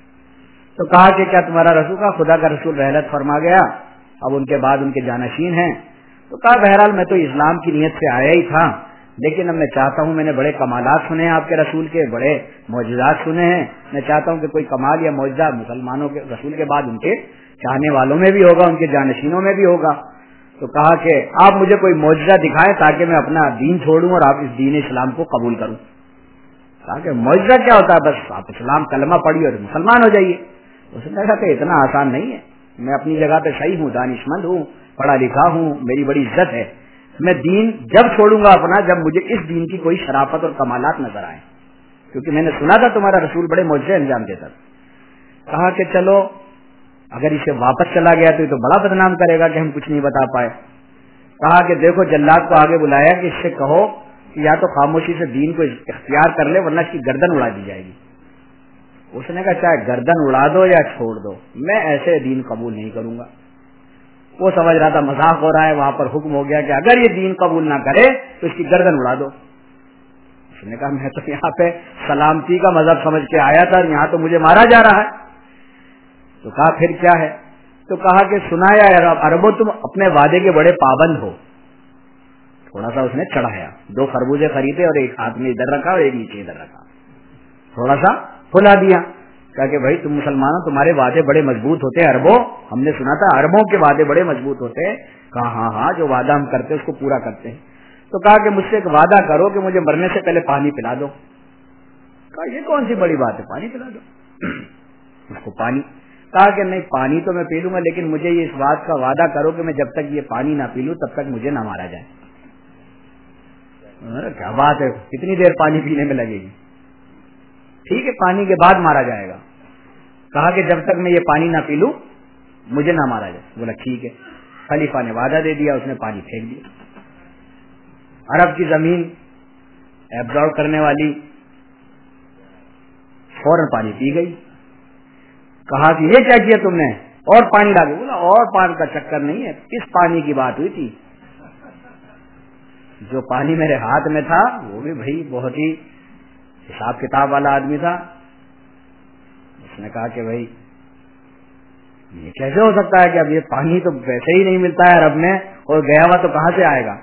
تو کہا کہ کیا تمہارا رسول کا خدا کا رسول رحلت فرما گیا، اب ان کے بعد ان کے جانشین ہیں؟ تو کہا بہرحال میں تو اسلام کی نیت سے آیا ہی تھا، لیکن اب میں چاہتا ہوں، میں نے بڑے کمالات سنے ہیں آپ کے رسول کے، بڑے معجزات سنے ہیں، میں چاہتا ہوں کہ کوئی کمال یا معجزہ مسلمانوں کے رسول کے بعد ان کے چاہنے والوں میں بھی ہوگا، ان کے جانشینوں میں بھی ہوگا. تو کہا کہ آپ مجھے کوئی معجزہ دکھائیں تاکہ میں اپنا دین چھوڑوں اور آپ اس دین اسلام کو قبول کروں. کہا کہ معجزہ کیا ہوتا ہے؟ بس آپ اسلام کلمہ پڑھیے اور مسلمان ہو جائیے. اس نے کہا کہ اتنا آسان نہیں ہے، میں اپنی جگہ پہ صحیح ہوں، دانشمند ہوں، پڑھا لکھا ہوں، میری بڑی عزت ہے. میں دین جب چھوڑوں گا اپنا جب مجھے اس دین کی کوئی شرافت اور کمالات نظر آئے، کیونکہ میں نے سنا تھا تمہارا رسول بڑے معجزے انجام دیتا. کہا کہ چلو اگر اسے واپس چلا گیا تو یہ تو بڑا بدنام کرے گا کہ ہم کچھ نہیں بتا پائے. کہا کہ دیکھو جلاد کو آگے بلایا کہ اس سے کہو کہ یا تو خاموشی سے دین کو اختیار کر لے ورنہ اس کی گردن اڑا دی جائے گی. اس نے کہا چاہے گردن اڑا دو یا چھوڑ دو، میں ایسے دین قبول نہیں کروں گا. وہ سمجھ رہا تھا مذاق ہو رہا ہے، وہاں پر حکم ہو گیا کہ اگر یہ دین قبول نہ کرے تو اس کی گردن اڑا دو. اس نے کہا میں تو یہاں پہ سلامتی کا مذہب سمجھ کے آیا تھا اور یہاں تو مجھے مارا جا رہا ہے. تو کہا پھر کیا ہے؟ تو کہا کہ سنا یا عربو تم اپنے وعدے کے بڑے پابند ہو. تھوڑا سا اس نے چڑھایا، 2 خربوزے خریدے اور ایک ہاتھ میں ادھر رکھا اور ایک نیچے ادھر رکھا، تھوڑا سا پھلا دیا. کہا کہ بھائی تم مسلمانوں تمہارے وعدے بڑے مضبوط ہوتے ہیں عربوں، ہم نے سنا تھا عربوں کے وعدے بڑے مضبوط ہوتے ہیں. کہا ہاں ہاں جو وعدہ ہم کرتے ہیں اس کو پورا کرتے ہیں. تو کہا کہ مجھ سے ایک وعدہ کرو کہ مجھے مرنے سے پہلے پانی پلا دو. کہا یہ کون سی بڑی بات ہے، پانی پلا دو. اس کو پانی. کہا کہ نہیں پانی تو میں پی لوں گا لیکن مجھے یہ اس بات کا وعدہ کرو کہ میں جب تک یہ پانی نہ پی لوں تب تک مجھے نہ مارا جائے. کیا بات ہے، کتنی دیر پانی پینے میں لگے گی؟ ٹھیک ہے پانی کے بعد مارا جائے گا. کہا کہ جب تک میں یہ پانی نہ پی لوں مجھے نہ مارا جائے. بولا ٹھیک ہے. خلیفہ نے وعدہ دے دیا، اس نے پانی پھینک دیا. عرب کی زمین ایبزارب کرنے والی فوراً پانی پی گئی. کہا کہ یہ کیا کیا تم نے؟ اور پانی ڈالو. بولا اور پانی کا چکر نہیں ہے، کس پانی کی بات ہوئی تھی؟ جو پانی میرے ہاتھ میں تھا وہ بھی بھائی بہت ہی حساب کتاب والا آدمی تھا. اس نے کہا کہ بھائی یہ کیسے ہو سکتا ہے کہ اب یہ پانی تو ویسے ہی نہیں ملتا ہے عرب میں, اور گیا ہوا تو کہاں سے آئے گا,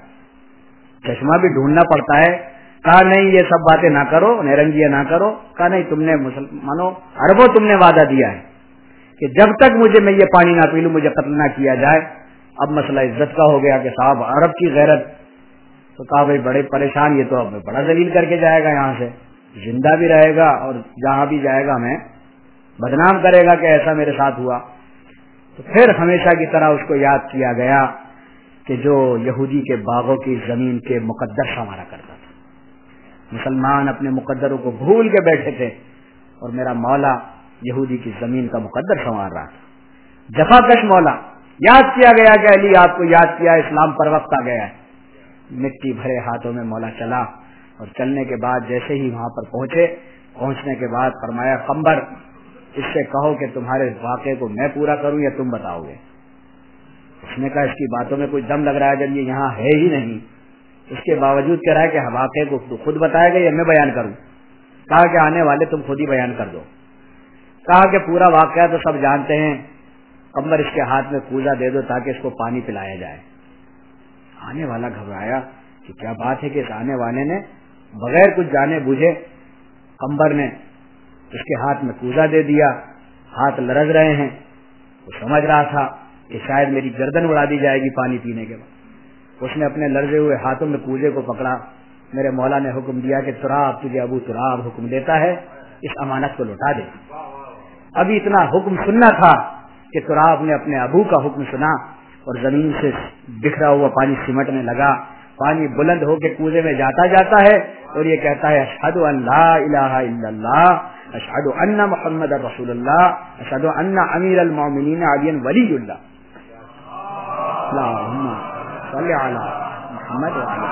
چشمہ بھی ڈھونڈنا پڑتا ہے. کہا نہیں یہ سب باتیں نہ کرو, نیرنگیاں نہ کرو. کہا نہیں, تم نے مسلمانوں عربوں تم نے وعدہ دیا ہے کہ جب تک میں یہ پانی نہ پی لوں مجھے قتل نہ کیا جائے. اب مسئلہ عزت کا ہو گیا کہ صاحب عرب کی غیرت. تو کہا بھائی بڑے پریشان, یہ تو اب بڑا ذلیل کر کے جائے گا, یہاں سے زندہ بھی رہے گا اور جہاں بھی جائے گا ہمیں بدنام کرے گا کہ ایسا میرے ساتھ ہوا. تو پھر ہمیشہ کی طرح اس کو یاد کیا گیا کہ جو یہودی کے باغوں کی زمین کے مقدر سنوارا کرتا تھا. مسلمان اپنے مقدروں کو بھول کے بیٹھے تھے اور میرا مولا یہودی کی زمین کا مقدر سنوار رہا تھا. جفا کش مولا. یاد کیا گیا کہ علی آپ کو یاد کیا, اسلام پر وقت آ گیا ہے. مٹی بھرے ہاتھوں میں مولا چلا, اور چلنے کے بعد جیسے ہی وہاں پر پہنچنے کے بعد فرمایا قمبر اس سے کہو کہ تمہارے واقعے کو میں پورا کروں یا تم بتاؤ گے. اس نے کہا اس کی باتوں میں کوئی دم لگ رہا ہے جب یہ یہاں ہے ہی نہیں. اس کے باوجود کہہ رہا ہے کہ واقعے کو تو خود بتائے گا یا میں بیان کروں. کہا کہ آنے والے تم خود ہی بیان کر دو. کہا کہ پورا واقعہ تو سب جانتے ہیں, قمبر اس کے ہاتھ میں کوزہ دے دو تاکہ اس کو پانی پلایا جائے. آنے والا گھبرایا کہ کیا بات ہے کہ اس آنے والے نے بغیر کچھ جانے بوجھے قمبر نے اس کے ہاتھ میں کوزہ دے دیا. ہاتھ لرز رہے ہیں. وہ سمجھ رہا تھا کہ شاید میری گردن اڑا دی جائے گی پانی پینے کے بعد. اس نے اپنے لرزے ہوئے ہاتھوں میں کوزے کو پکڑا. میرے مولا نے حکم دیا کہ تراب, تجھے ابو تراب حکم دیتا ہے اس امانت کو لوٹا دے. ابھی اتنا حکم سننا تھا کہ تراب نے اپنے ابو کا حکم سنا اور زمین سے بکھرا ہوا پانی سمٹنے لگا. پانی بلند ہو کے کوزے میں جاتا ہے اور یہ کہتا ہے اشہد ان لا الہ الا اللہ, اشہد ان محمد رسول اللہ, اشہد ان امیر المومنین علی ولی اللہ. اللہم صلی علی محمد وعلی.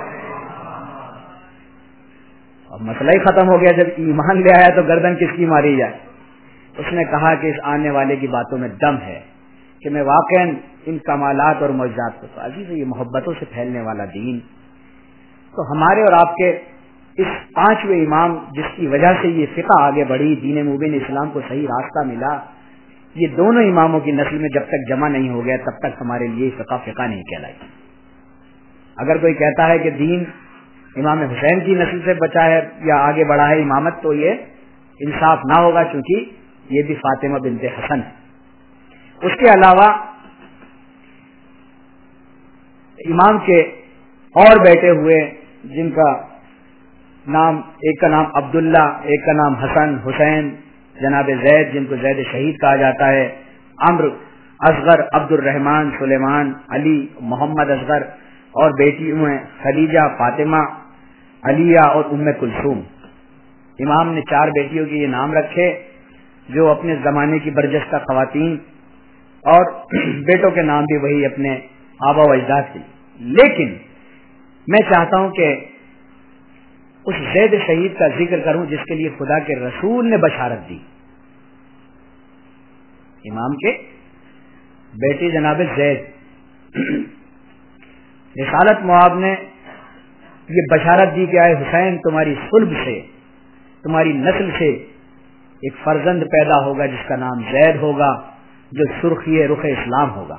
اب مسئلہ ہی ختم ہو گیا. جب ایمان لے آیا تو گردن کس کی ماری جائے. اس نے کہا کہ اس آنے والے کی باتوں میں دم ہے کہ میں واقعا ان کمالات اور معجزات کو. عزیز یہ محبتوں سے پھیلنے والا دین. تو ہمارے اور آپ کے اس پانچویں امام جس کی وجہ سے یہ فقہ آگے بڑھی, دین مبین اسلام کو صحیح راستہ ملا, یہ دونوں اماموں کی نسل میں جب تک جمع نہیں ہو گیا تب تک ہمارے لیے فقہ نہیں کہلائی. اگر کوئی کہتا ہے کہ دین امام حسین کی نسل سے بچا ہے یا آگے بڑھا ہے امامت, تو یہ انصاف نہ ہوگا, چونکہ یہ بھی فاطمہ بنت حسن ہے. اس کے علاوہ امام کے اور بیٹے ہوئے جن کا نام, ایک کا نام عبداللہ, ایک کا نام حسن, حسین, جناب زید جن کو زید شہید کہا جاتا ہے, عمرو, اصغر, عبد الرحمان, سلیمان, علی, محمد اصغر, اور بیٹیوں ہیں خدیجہ, فاطمہ, علیہ اور ام کلثوم. امام نے 4 بیٹیوں کے یہ نام رکھے جو اپنے زمانے کی برجستہ خواتین, اور بیٹوں کے نام بھی وہی اپنے آبا و اجداد کے. لیکن میں چاہتا ہوں کہ اس زید شہید کا ذکر کروں جس کے لیے خدا کے رسول نے بشارت دی. امام کے بیٹے جناب زید, رسالت مواب نے یہ بشارت دی کہ آئے حسین تمہاری صلب سے, تمہاری نسل سے ایک فرزند پیدا ہوگا جس کا نام زید ہوگا, جو سرخی رخ اسلام ہوگا.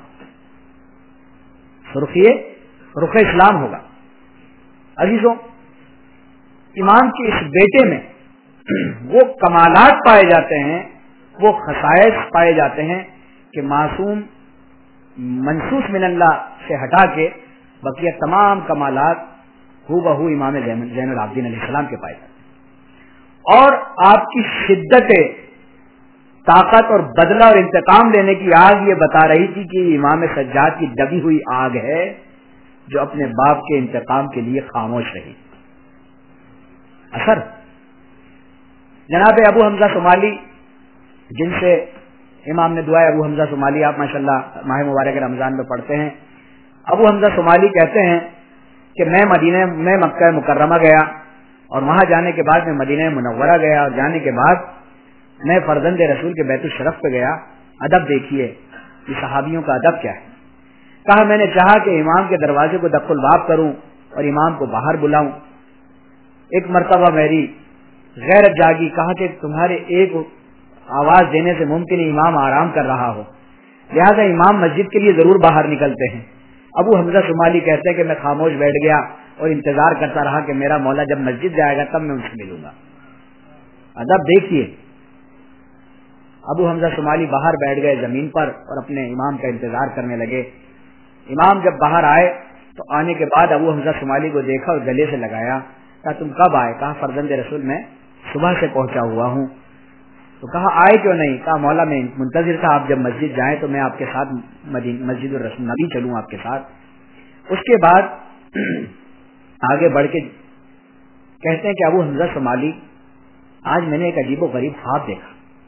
سرخی رخ اسلام ہوگا. عزیزوں, امام کے اس بیٹے میں وہ کمالات پائے جاتے ہیں, وہ خصائص پائے جاتے ہیں کہ معصوم منصوص من اللہ سے ہٹا کے بقیہ تمام کمالات ہو بہو امام زین العابدین علیہ السلام کے پائے جاتے ہیں. اور آپ کی شدت طاقت اور بدلہ اور انتقام لینے کی آگ یہ بتا رہی تھی کہ امام سجاد کی دبی ہوئی آگ ہے جو اپنے باپ کے انتقام کے لیے خاموش رہی. اثر جناب ابو حمزہ صومالی, جن سے امام نے دعا ابو حمزہ صومالی آپ ماشاءاللہ ماہ مبارک رمضان میں پڑھتے ہیں. ابو حمزہ صومالی کہتے ہیں کہ میں مکہ مکرمہ گیا اور وہاں جانے کے بعد میں مدینہ منورہ گیا, اور جانے کے بعد میں فرزند رسول کے بیت الشرف پہ گیا. ادب دیکھیے یہ صحابیوں کا ادب کیا ہے. کہا میں نے چاہا کہ امام کے دروازے کو دق الباب کروں اور امام کو باہر بلاؤں. ایک مرتبہ میری غیرت جاگی. کہا کہ تمہارے ایک آواز دینے سے ممکن ہے امام آرام کر رہا ہو, لہذا امام مسجد کے لیے ضرور باہر نکلتے ہیں. ابو حمزہ شمالی کہتے ہیں کہ میں خاموش بیٹھ گیا اور انتظار کرتا رہا کہ میرا مولا جب مسجد جائے گا تب میں ان سے ملوں گا. ادب دیکھیے, ابو حمزہ شمالی باہر بیٹھ گئے زمین پر اور اپنے امام کا انتظار کرنے لگے. امام جب باہر آئے تو آنے کے بعد ابو حمزہ شمالی کو دیکھا اور گلے سے لگایا. کہا تم کب آئے؟ کہا فرزند رسول میں صبح سے پہنچا ہوا ہوں. تو کہا آئے کیوں نہیں؟ کہا مولا میں منتظر تھا آپ جب مسجد جائیں تو میں آپ کے ساتھ مسجد الرسول نبی چلوں آپ کے ساتھ. اس کے بعد آگے بڑھ کے کہتے ہیں کہ ابو حمزہ شمالی آج میں نے ایک عجیب و غریب خواب دیکھا.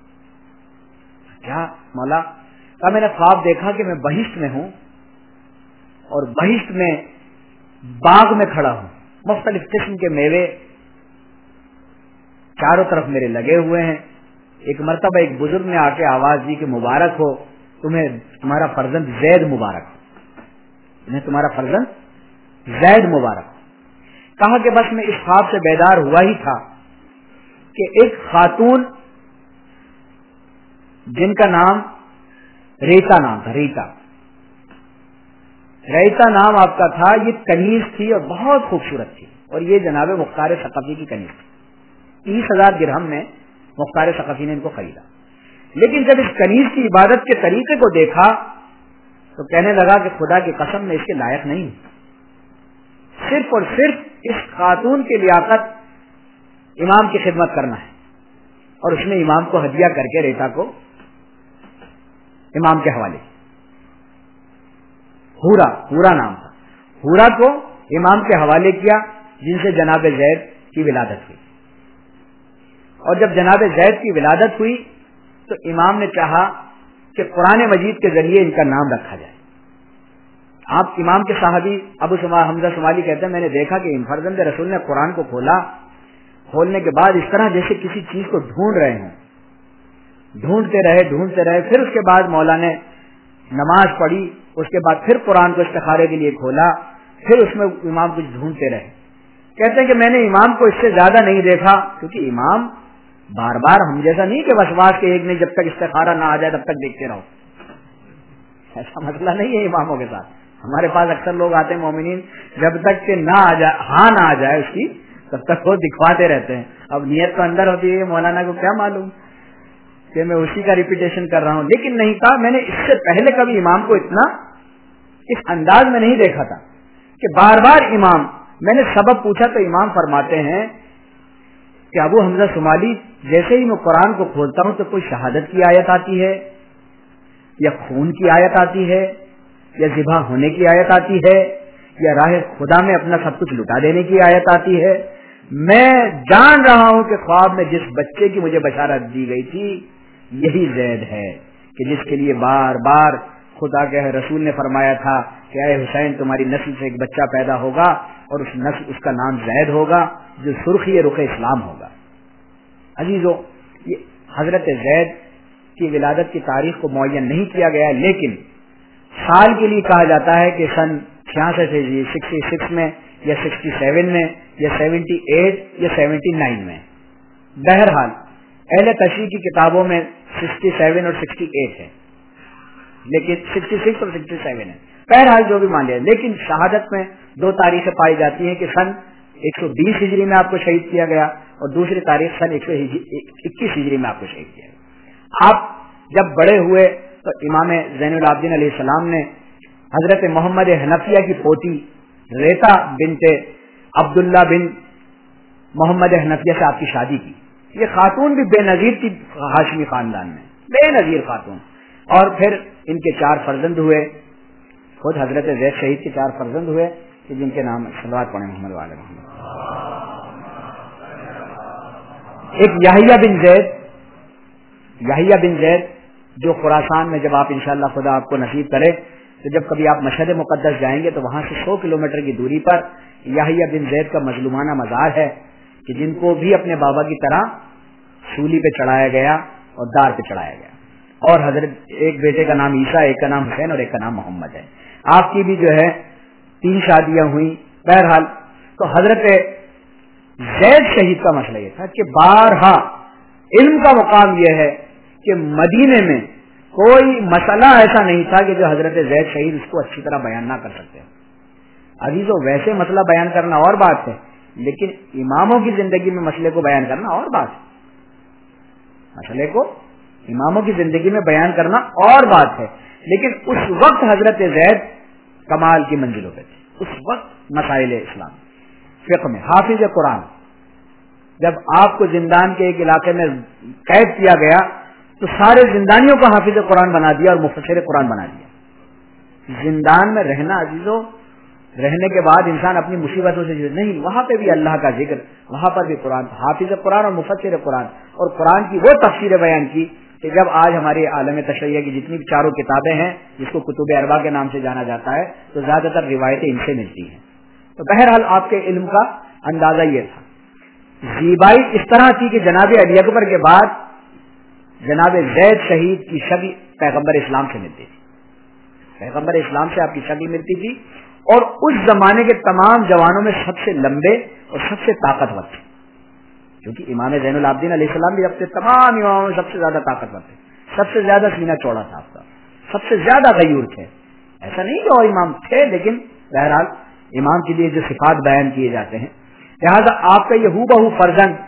کیا مولا؟ کہا میں نے خواب دیکھا کہ میں بہشت میں ہوں اور بہشت میں باغ میں کھڑا ہوں, مختلف قسم کے میوے چاروں طرف میرے لگے ہوئے ہیں. ایک مرتبہ ایک بزرگ نے آ کے آواز دی کہ مبارک ہو تمہیں, تمہارا فرزند زید مبارک ہو, انہیں تمہارا فرزند زید مبارک ہو. کہا کہ بس میں اس خواب سے بیدار ہوا ہی تھا کہ ایک خاتون جن کا نام ریتا نام تھا, ریتا نام آپ کا تھا, یہ کنیز تھی اور بہت خوبصورت تھی, اور یہ جناب مختار ثقفی کی کنیز تھی. 30,000 درہم میں مختار ثقفی نے ان کو خریدا. لیکن جب اس کنیز کی عبادت کے طریقے کو دیکھا تو کہنے لگا کہ خدا کی قسم میں اس کے لائق نہیں, صرف اور صرف اس خاتون کی لیاقت امام کی خدمت کرنا ہے. اور اس نے امام کو ہدیہ کر کے ریتا کو امام کے حوالے, ہورا نام تھا, ہورا کو امام کے حوالے کیا جن سے جناب زید کی ولادت ہوئی. اور جب جناب زید کی ولادت ہوئی تو امام نے چاہا کہ قرآن مجید کے ذریعے ان کا نام رکھا جائے. آپ امام کے صحابی ابو حمزہ شمالی کہتے ہیں میں نے دیکھا کہ فرزند رسول نے قرآن کو کھولا, کھولنے کے بعد اس طرح جیسے کسی چیز کو ڈھونڈ رہے ہوں, ڈھونڈتے رہے. پھر اس کے بعد مولا نے نماز پڑھی, اس کے بعد پھر قرآن کو استخارے کے لیے کھولا, پھر اس میں امام کچھ ڈھونڈتے رہے. کہتے ہیں کہ میں نے امام کو اس سے زیادہ نہیں دیکھا, کیونکہ امام بار بار ہم جیسا نہیں کہ وسواس کے ایک نہیں جب تک استخارہ نہ آ جائے تب تک دیکھتے رہو, ایسا مسئلہ نہیں ہے اماموں کے ساتھ. ہمارے پاس اکثر لوگ آتے ہیں مومنین, جب تک کہ نہ آ جائے, ہاں نہ آ جائے اس کی, تب تک وہ دکھواتے رہتے ہیں. اب نیت تو اندر ہوتی ہے, مولانا کو کیا معلوم کہ میں اسی کا ریپیٹیشن کر رہا ہوں. لیکن نہیں کہا, میں نے اس سے پہلے کبھی امام کو اتنا اس انداز میں نہیں دیکھا تھا کہ بار بار امام, میں نے سبب پوچھا تو امام فرماتے ہیں کہ ابو حمزہ شمالی جیسے ہی میں قرآن کو کھولتا ہوں تو کوئی شہادت کی آیت آتی ہے, یا خون کی آیت آتی ہے, یا ذبح ہونے کی آیت آتی ہے, یا راہ خدا میں اپنا سب کچھ لٹا دینے کی آیت آتی ہے. میں جان رہا ہوں کہ خواب میں جس بچے کی مجھے بشارت دی گئی تھی یہی زید ہے, کہ جس کے لیے بار بار خدا کے رسول نے فرمایا تھا کہ اے حسین تمہاری نسل سے ایک بچہ پیدا ہوگا اور اس کا نام زید ہوگا جو سرخی رخ اسلام ہوگا. عزیزو, یہ حضرت زید کی ولادت کی تاریخ کو معین نہیں کیا گیا, لیکن سال کے لیے کہا جاتا ہے کہ سن 66 میں یا 67 میں یا 78 یا 79 میں. بہرحال اہل تشریح کی کتابوں میں 67 اور 68 ہے, لیکن 66 اور 67 ہے. بہرحال جو بھی مان لیا, لیکن شہادت میں دو تاریخیں پائی جاتی ہیں کہ سن 120 ہجری میں آپ کو شہید کیا گیا اور دوسری تاریخ سن 121 ہجری میں آپ کو شہید کیا گیا. آپ جب بڑے ہوئے تو امام زین العابدین علیہ السلام نے حضرت محمد حنفیہ کی پوتی ریتا بنت عبداللہ بن محمد حنفیہ سے آپ کی شادی کی. یہ خاتون بھی بے نظیر تھی ہاشمی خاندان میں, بے نظیر خاتون. اور پھر ان کے 4 فرزند ہوئے, خود حضرت زید شہید کے 4 فرزند ہوئے کہ جن کے نام صلوات پڑھیں محمد والے محمد. ایک یحییٰ بن زید جو خراسان میں, جب آپ انشاءاللہ خدا آپ کو نصیب کرے تو جب کبھی آپ مشہد مقدس جائیں گے تو وہاں سے 100 کلومیٹر کی دوری پر یحییٰ بن زید کا مظلومانہ مزار ہے کہ جن کو بھی اپنے بابا کی طرح سولی پہ چڑھایا گیا اور دار پہ چڑھایا گیا. اور حضرت ایک بیٹے کا نام عیسیٰ, ایک کا نام حسین اور ایک کا نام محمد ہے. آپ کی بھی جو ہے 3 شادیاں ہوئی. بہرحال تو حضرت زید شہید کا مسئلہ یہ تھا کہ بارہا علم کا مقام یہ ہے کہ مدینے میں کوئی مسئلہ ایسا نہیں تھا کہ جو حضرت زید شہید اس کو اچھی طرح بیان نہ کر سکتے. عزیزو ویسے مسئلہ بیان کرنا اور بات ہے, لیکن اماموں کی زندگی میں مسئلے کو بیان کرنا اور بات ہے. مسئلے کو اماموں کی زندگی میں بیان کرنا اور بات ہے, لیکن اس وقت حضرت زید کمال کی منزلوں پہ تھے. اس وقت مسائل اسلام فقہ میں حافظ قرآن, جب آپ کو زندان کے ایک علاقے میں قید کیا گیا تو سارے زندانیوں کو حافظ قرآن بنا دیا اور مفسر قرآن بنا دیا. زندان میں رہنا عزیزو, رہنے کے بعد انسان اپنی مصیبتوں سے نہیں, وہاں پہ بھی اللہ کا ذکر, وہاں پر بھی قرآن, حافظ قرآن اور مفسر قرآن, اور قرآن کی وہ تفسیر بیان کی کہ جب آج ہمارے عالم تشیع کی جتنی چاروں کتابیں ہیں جس کو کتب اربع کے نام سے جانا جاتا ہے تو زیادہ تر روایتیں ان سے ملتی ہیں. تو بہرحال آپ کے علم کا اندازہ یہ تھا. زیبائی اس طرح تھی کہ جناب علی اکبر کے بعد جناب زید شہید کی شکل پیغمبر اسلام سے ملتی تھی. پیغمبر اسلام سے آپ کی شکل ملتی تھی, اور اس زمانے کے تمام جوانوں میں سب سے لمبے اور سب سے طاقتور تھے, کیونکہ امام زین العابدین علیہ السلام بھی اپنے تمام اماموں میں سب سے زیادہ طاقتور تھے, سب سے زیادہ سینہ چوڑا تھا آپ کا, سب سے زیادہ غیور تھے. ایسا نہیں کہ اور امام تھے, لیکن بہرحال امام کے لیے جو صفات بیان کیے جاتے ہیں, لہذا آپ کا یہ ہو بہو فرزند,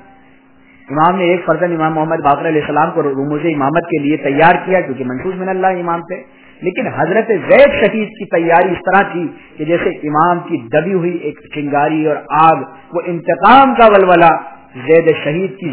امام نے ایک فرزند امام محمد باقر علیہ السلام کو رموز امامت کے لیے تیار کیا کیونکہ منصوص من اللہ امام تھے, لیکن حضرت زید شہید کی تیاری اس طرح تھی کہ جیسے امام کی دبی ہوئی ایک چنگاری اور آگ, وہ انتقام کا ولولہ زید شہید کی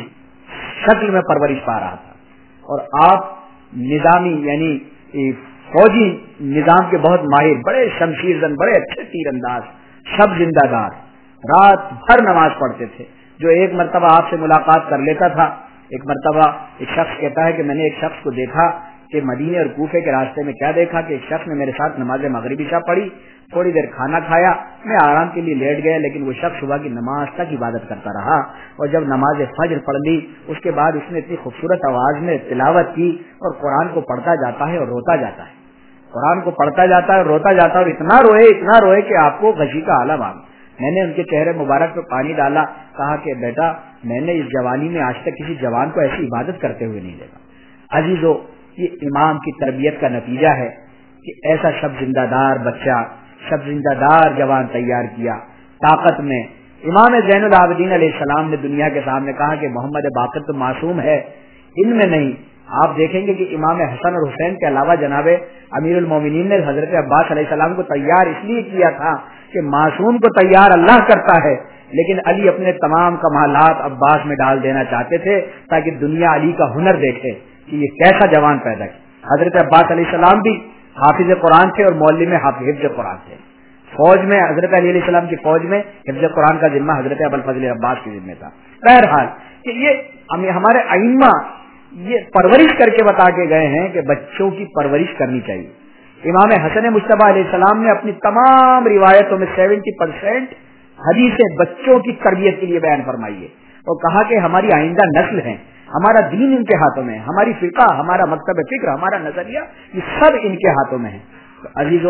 شکل میں پرورش پا رہا تھا. اور آپ نظامی یعنی فوجی نظام کے بہت ماہر, بڑے شمشیر زن, بڑے اچھے تیر انداز, شب زندہ دار, رات بھر نماز پڑھتے تھے. جو ایک مرتبہ آپ سے ملاقات کر لیتا تھا, ایک مرتبہ ایک شخص کہتا ہے کہ میں نے ایک شخص کو دیکھا کہ مدینے اور کوفے کے راستے میں کیا دیکھا کہ ایک شخص نے میرے ساتھ نماز مغرب عشاء پڑھی, تھوڑی دیر کھانا کھایا, میں آرام کے لیے لیٹ گیا, لیکن وہ شخص صبح کی نماز تک عبادت کرتا رہا, اور جب نماز فجر پڑھ لی اس کے بعد اس نے اتنی خوبصورت آواز میں تلاوت کی اور قرآن کو پڑھتا جاتا ہے اور روتا جاتا ہے, قرآن کو پڑھتا جاتا ہے اور روتا جاتا ہے, اور اتنا روئے کہ آپ کو غشی کا حالہ بھاگ. میں نے ان کے چہرے مبارک پہ پانی ڈالا, کہا کہ بیٹا میں نے اس جوانی میں آج تک کسی جوان کو ایسی عبادت کرتے ہوئے نہیں دیکھا. عزیزو, یہ امام کی تربیت کا نتیجہ ہے کہ ایسا شب زندہ دار بچہ, شب زندہ دار جوان تیار کیا طاقت میں. امام زین العابدین علیہ السلام نے دنیا کے سامنے کہا کہ محمد باقر تو معصوم ہے, ان میں نہیں. آپ دیکھیں گے کہ امام حسن اور حسین کے علاوہ جناب امیر المومنین نے حضرت عباس علیہ السلام کو تیار اس لیے کیا تھا کہ معصوم کو تیار اللہ کرتا ہے, لیکن علی اپنے تمام کمالات عباس میں ڈال دینا چاہتے تھے تاکہ دنیا علی کا ہنر دیکھے کہ یہ کیسا جوان پیدا کیا. حضرت عباس علیہ السلام بھی حافظ قرآن تھے اور مولوی میں حفظ قرآن تھے. فوج میں حضرت علی علیہ السلام کی فوج میں حفظ قرآن کا ذمہ حضرت ابوالفضل عباس کے ذمہ تھا. بہرحال کہ یہ ہمارے ائمہ یہ پرورش کر کے بتا کے گئے ہیں کہ بچوں کی پرورش کرنی چاہیے. امام حسن مجتبی علیہ السلام نے اپنی تمام روایتوں میں 70% حدیثیں بچوں کی تربیت کے لیے بیان فرمائی ہے, اور کہا کہ ہماری آئندہ نسل ہے, ہمارا دین ان کے ہاتھوں میں ہے, ہماری فقہ, ہمارا مکتب فکر, ہمارا نظریہ, یہ سب ان کے ہاتھوں میں ہے. تو عزیزو,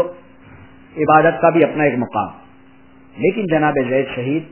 عبادت کا بھی اپنا ایک مقام, لیکن جناب زید شہید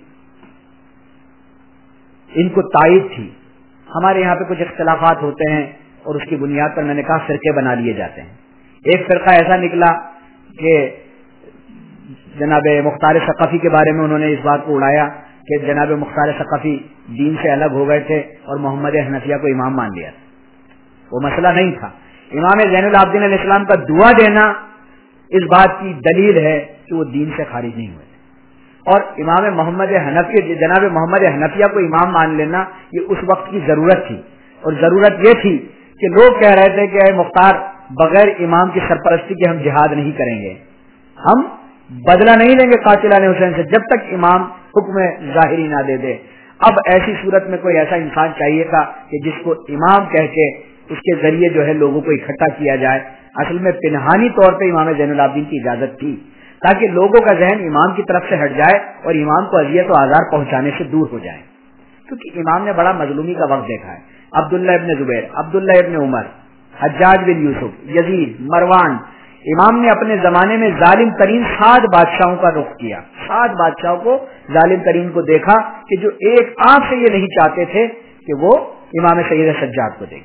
ان کو تائید تھی. ہمارے یہاں پہ کچھ اختلافات ہوتے ہیں اور اس کی بنیاد پر میں نے کہا فرقے بنا لیے جاتے ہیں. ایک فرقہ ایسا نکلا کہ جناب مختار ثقفی کے بارے میں انہوں نے اس بات کو اڑایا کہ جناب مختار ثقفی دین سے الگ ہو گئے تھے اور محمد حنفیہ کو امام مان لیا. وہ مسئلہ نہیں تھا. امام زین العابدین علیہ السلام کا دعا دینا اس بات کی دلیل ہے کہ وہ دین سے خارج نہیں ہوئے, اور امام محمد حنفی جناب محمد حنفیہ کو امام مان لینا یہ اس وقت کی ضرورت تھی. اور ضرورت یہ تھی کہ لوگ کہہ رہے تھے کہ اے مختار, بغیر امام کی سرپرستی کے ہم جہاد نہیں کریں گے, ہم بدلہ نہیں لیں گے قاتلان حسین سے جب تک امام حکم ظاہری نہ دے دے. اب ایسی صورت میں کوئی ایسا انسان چاہیے تھا کہ جس کو امام کہہ کے اس کے ذریعے جو ہے لوگوں کو اکٹھا کیا جائے. اصل میں پنہانی طور پہ امام زین العابدین کی اجازت تھی تاکہ لوگوں کا ذہن امام کی طرف سے ہٹ جائے اور امام کو اذیت و آزار پہنچانے سے دور ہو جائے, کیونکہ امام نے بڑا مظلومی کا وقت دیکھا ہے. عبداللہ ابن زبیر, عبداللہ ابن عمر, حجاج بن یوسف, یزید, مروان. امام نے اپنے زمانے میں ظالم ترین 7 بادشاہوں کا رخ کیا. 7 بادشاہوں کو, ظالم ترین کو دیکھا کہ جو ایک آنکھ سے یہ نہیں چاہتے تھے کہ وہ امام سید سجاد کو دیکھیں.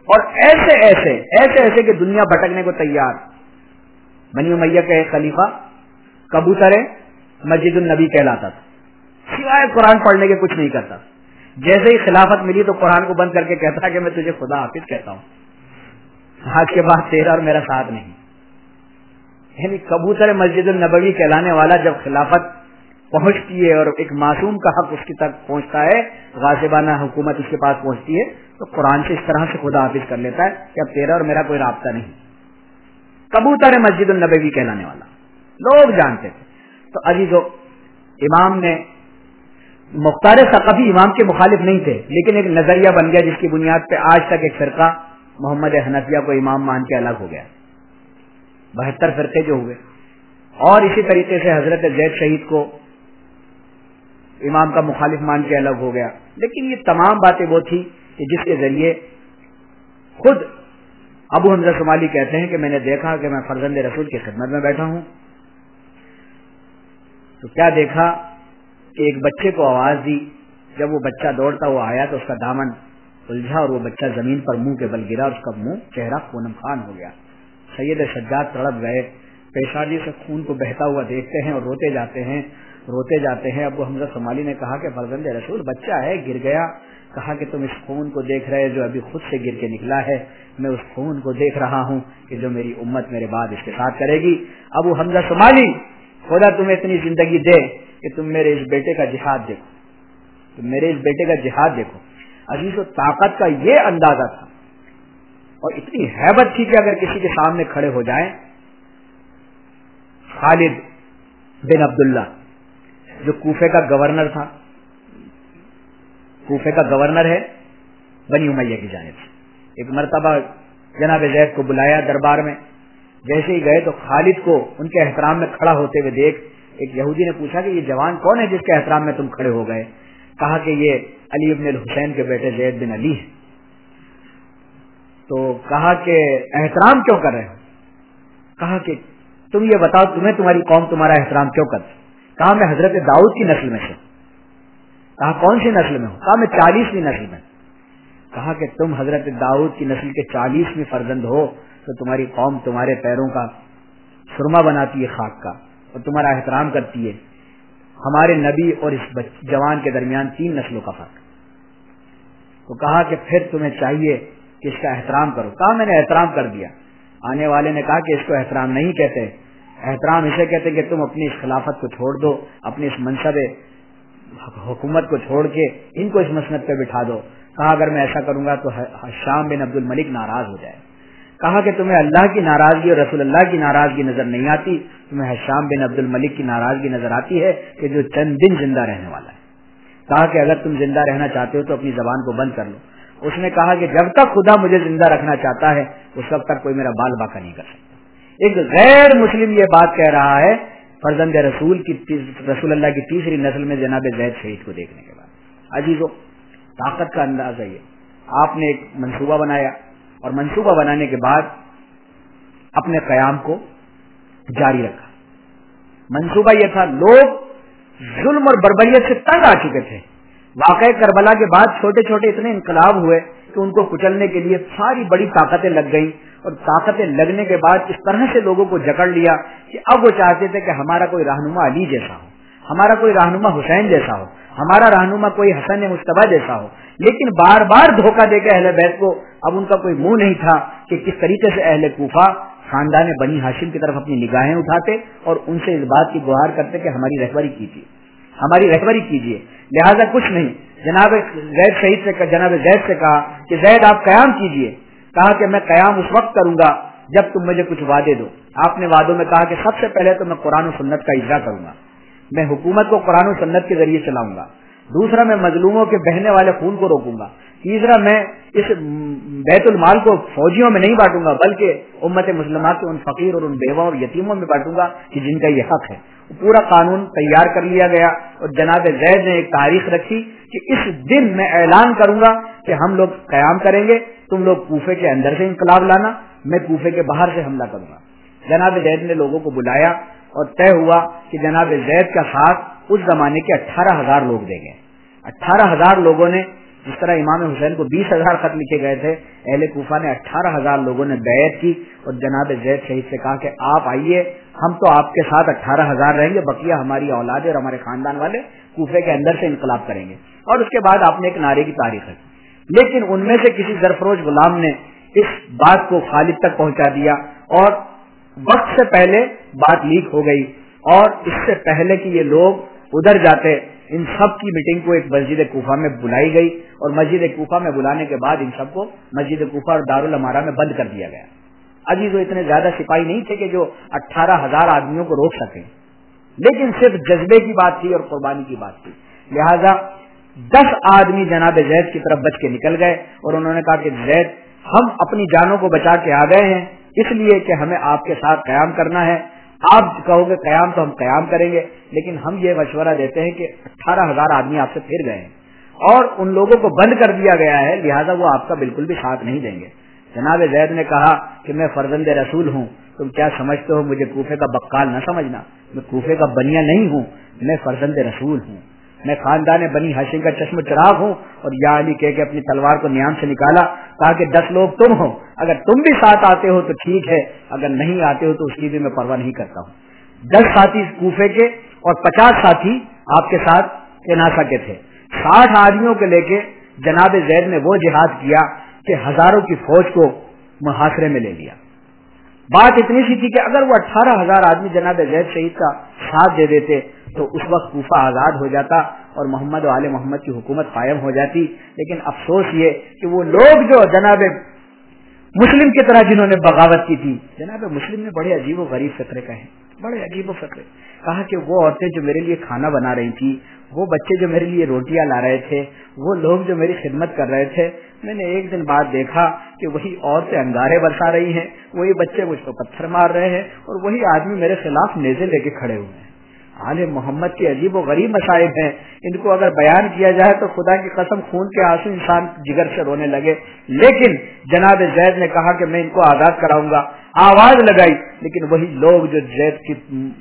اور ایسے ایسے ایسے ایسے کہ دنیا بھٹکنے کو تیار. بنی امیہ کا ایک خلیفہ کبوتر مسجد النبی کہلاتا تھا, سوائے قرآن پڑھنے کے کچھ نہیں کرتا. جیسے ہی خلافت ملی تو قرآن کو بند کر کے کہتا کہ میں تجھے خدا حافظ کہتا ہوں, آج کے بعد تیرا اور میرا ساتھ نہیں. یعنی کبوتر مسجد النبوی کہلانے والا جب خلافت پہنچتی ہے اور ایک معصوم کا حق اس کی تک پہنچتا ہے, غاصبانہ حکومت اس کے پاس پہنچتی ہے, تو قرآن سے اس طرح سے خدا حافظ کر لیتا ہے کہ اب تیرا اور میرا کوئی رابطہ نہیں. کبوتر مسجد النبوی کہلانے والا لوگ جانتے تھے. تو عزیزو, امام نے مختار ثقفی امام کے مخالف نہیں تھے, لیکن ایک نظریہ بن گیا جس کی بنیاد پہ آج تک ایک فرقہ محمد حنفیہ کو امام مان کے الگ ہو گیا, 72 فرقے جو ہوئے. اور اسی طریقے سے حضرت زید شہید کو امام کا مخالف مان کے الگ ہو گیا. لیکن یہ تمام باتیں وہ تھی کہ جس کے ذریعے خود ابو حمزہ شمالی کہتے ہیں کہ میں نے دیکھا کہ میں فرزند رسول کی خدمت میں بیٹھا ہوں, تو کیا دیکھا کہ ایک بچے کو آواز دی. جب وہ بچہ دوڑتا ہوا آیا تو اس کا دامن الجھا اور وہ بچہ زمین پر منہ کے بل گرا, اور اس کا منہ چہرہ خونم خان ہو گیا. سید سجاد تڑپ گئے, پیشانی سے خون کو بہتا ہوا دیکھتے ہیں اور روتے جاتے ہیں روتے جاتے ہیں. ابو حمزہ شمالی نے کہا کہ فرزند رسول بچہ ہے, گر گیا. کہا کہ تم اس خون کو دیکھ رہے جو ابھی خود سے گر کے نکلا ہے, میں اس خون کو دیکھ رہا ہوں کہ جو میری امت میرے بعد اس کے ساتھ کرے گی. ابو حمزہ شمالی, خدا تمہیں اتنی زندگی دے کہ تم میرے اس بیٹے کا جہاد دیکھو, تم میرے اس بیٹے کا جہاد دیکھو. عزیز و طاقت کا یہ اندازہ تھا اور اتنی ہیبت تھی کہ اگر کسی کے سامنے کھڑے ہو جائیں. خالد بن عبداللہ جو کوفے کا گورنر تھا, کوفے کا گورنر ہے بنی امیہ کی جانب سے, ایک مرتبہ جناب زید کو بلایا دربار میں. جیسے ہی گئے تو خالد کو ان کے احترام میں کھڑا ہوتے ہوئے دیکھ ایک یہودی نے پوچھا کہ یہ جوان کون ہے جس کے احترام میں تم کھڑے ہو گئے؟ کہا کہ یہ علی ابن الحسین کے بیٹے زید بن علی ہے. تو کہا کہ احترام کیوں کر رہے ہو؟ کہا کہ تم یہ بتاؤ تمہیں تمہاری قوم تمہارا احترام کیوں کرتی؟ کہا میں حضرت داؤد کی نسل میں سے. کہا کون سی نسل میں ہوں؟ کہا میں 40ویں نسل میں. کہا کہ تم حضرت داؤد کی نسل کے 40ویں فرزند ہو تو تمہاری قوم تمہارے پیروں کا سرما بناتی ہے خاک کا اور تمہارا احترام کرتی ہے. ہمارے نبی اور اس جوان کے درمیان 3 نسلوں کا فرق. تو کہا کہ پھر تمہیں چاہیے کہ اس کا احترام کرو. کہا میں نے احترام کر دیا. آنے والے نے کہا کہ اس کو احترام نہیں کہتے, احترام اسے کہتے کہ تم اپنی اس خلافت کو چھوڑ دو, اپنی اس منصب حکومت کو چھوڑ کے ان کو اس مسند پہ بٹھا دو. کہا اگر میں ایسا کروں گا تو حشام بن عبد الملک ناراض ہو جائے. کہا کہ تمہیں اللہ کی ناراضگی اور رسول اللہ کی ناراضگی نظر نہیں آتی, تمہیں حشام بن عبد الملک کی ناراضگی نظر آتی ہے کہ جو چند دن زندہ رہنے والا ہے. کہا کہ اگر تم زندہ رہنا چاہتے ہو تو اپنی زبان کو بند کر لو. اس نے کہا کہ جب تک خدا مجھے زندہ رکھنا چاہتا ہے اس وقت تک کوئی میرا بال باقا نہیں کر سکتا. ایک غیر مسلم یہ بات کہہ رہا ہے فرزند رسول اللہ کی تیسری نسل میں جناب زید شہید کو دیکھنے کے بعد. عزیزو, طاقت کا اندازہ یہ, آپ نے ایک منصوبہ بنایا اور منصوبہ بنانے کے بعد اپنے قیام کو جاری رکھا. منصوبہ یہ تھا, لوگ ظلم اور بربریت سے تنگ آ چکے تھے. واقعہ کربلا کے بعد چھوٹے چھوٹے اتنے انقلاب ہوئے کہ ان کو کچلنے کے لیے ساری بڑی طاقتیں لگ گئیں, اور طاقتیں لگنے کے بعد اس طرح سے لوگوں کو جکڑ لیا کہ اب وہ چاہتے تھے کہ ہمارا کوئی رہنما علی جیسا ہو, ہمارا کوئی رہنما حسین جیسا ہو, ہمارا رہنما کوئی حسن مصطفیٰ جیسا ہو. لیکن بار بار دھوکہ دے کے اہل بیت کو اب ان کا کوئی منہ نہیں تھا کہ کس طریقے سے اہل کوفہ خاندان بنی ہاشم کی طرف اپنی نگاہیں اٹھاتے اور ان سے اس بات کی گہار کرتے کہ ہماری رہبری کیجیے, ہماری رہبری کیجیے. لہذا کچھ نہیں, جناب زید شہید سے جناب زید سے کہا کہ زید آپ قیام کیجیے. کہا کہ میں قیام اس وقت کروں گا جب تم مجھے کچھ وعدے دو. آپ نے وعدوں میں کہا کہ سب سے پہلے تو میں قرآن و سنت کا اجرا کروں گا, میں حکومت کو قرآن و سنت کے ذریعے چلاؤں گا. دوسرا, میں مظلوموں کے بہنے والے خون کو روکوں گا. تیسرا, میں اس بیت المال کو فوجیوں میں نہیں بانٹوں گا بلکہ امت مسلمہ کے ان فقیر اور ان بیوہ اور یتیموں میں بانٹوں گا کہ جن کا یہ حق ہے. پورا قانون تیار کر لیا گیا اور جناب زید نے ایک تاریخ رکھی کہ اس دن میں اعلان کروں گا کہ ہم لوگ قیام کریں گے, تم لوگ کوفے کے اندر سے انقلاب لانا, میں کوفے کے باہر سے حملہ کروں گا. جناب زید نے لوگوں کو بلایا اور طے ہوا کہ جناب زید کا ساتھ اس زمانے کے 18,000 لوگ دیں گے. 18,000 لوگوں نے جس طرح امام حسین کو 20,000 خط لکھے گئے تھے، اہل کوفہ نے 18,000 لوگوں نے بیعت کی اور جناب زید شہید سے کہا کہ آپ آئیے، ہم تو آپ کے ساتھ 18,000 رہیں گے، بقیہ ہماری اولاد اور ہمارے خاندان والے کوفے کے اندر سے انقلاب کریں گے. اور اس کے بعد آپ نے ایک نعرے کی تاریخ ہے. لیکن ان میں سے کسی زرفروش غلام نے اس بات کو خالد تک پہنچا دیا اور وقت سے پہلے بات لیک ہو گئی، اور اس سے پہلے کہ یہ لوگ ادھر جاتے ان سب کی میٹنگ کو ایک مسجد کوفہ میں بلائی گئی، اور مسجد کوفہ میں بلانے کے بعد ان سب کو مسجد کوفہ اور دارالامارہ میں بند کر دیا گیا. ابھی تو اتنے زیادہ سپاہی نہیں تھے کہ جو 18,000 آدمیوں کو روک سکیں، لیکن صرف جذبے کی بات تھی اور قربانی کی بات تھی. لہذا 10 آدمی جناب زید کی طرف بچ کے نکل گئے اور انہوں نے کہا کہ زید، ہم اپنی جانوں کو بچا کے آ گئے ہیں اس لیے کہ ہمیں آپ کے ساتھ قیام کرنا ہے. آپ کہو گے قیام تو ہم قیام کریں گے، لیکن ہم یہ مشورہ دیتے ہیں کہ 18,000 آدمی آپ سے پھر گئے ہیں اور ان لوگوں کو بند کر دیا گیا ہے، لہذا وہ آپ کا بالکل بھی ساتھ نہیں دیں گے. جناب زید نے کہا کہ میں فرزند رسول ہوں، تم کیا سمجھتے ہو مجھے کوفے کا بقال نہ سمجھنا، میں کوفے کا بنیا نہیں ہوں، میں فرزند رسول ہوں، میں خاندان بنی ہاشم کا چشم چراغ ہوں. اور یا علی کہہ کے اپنی تلوار کو نیام سے نکالا، کہا کہ 10 لوگ تم ہو، اگر تم بھی ساتھ آتے ہو تو ٹھیک ہے، اگر نہیں آتے ہو تو اس کی بھی میں پرواہ نہیں کرتا ہوں. 10 ساتھی کوفے کے اور 50 ساتھی آپ کے ساتھ کناسا کے تھے. 60 آدمیوں کو لے کے جناب زید نے وہ جہاد کیا کہ ہزاروں کی فوج کو محاصرے میں لے لیا. بات اتنی سی تھی کہ اگر وہ 18,000 آدمی جناب زید شہید کا ساتھ دے دیتے تو اس وقت کوفہ آزاد ہو جاتا اور محمد و آل محمد کی حکومت قائم ہو جاتی. لیکن افسوس یہ کہ وہ لوگ جو جناب مسلم کی طرح جنہوں نے بغاوت کی تھی، جناب مسلم نے بڑے عجیب و غریب فطرے کہے، بڑے عجیب و فطرے کہا کہ وہ عورتیں جو میرے لیے کھانا بنا رہی تھی، وہ بچے جو میرے لیے روٹیاں لا رہے تھے، وہ لوگ جو میری خدمت کر رہے تھے، میں نے ایک دن بعد دیکھا کہ وہی عورتیں انگارے برسا رہی ہیں، وہی بچے مجھ کو پتھر مار رہے ہیں اور وہی آدمی میرے خلاف نیزے لے کے کھڑے ہوئے ہیں. آل محمد کے عجیب و غریب مصائب ہیں، ان کو اگر بیان کیا جائے تو خدا کی قسم خون کے آنسو انسان جگر سے رونے لگے. لیکن جناب زید نے کہا کہ میں ان کو آزاد کراؤں گا. آواز لگائی، لیکن وہی لوگ جو زید کی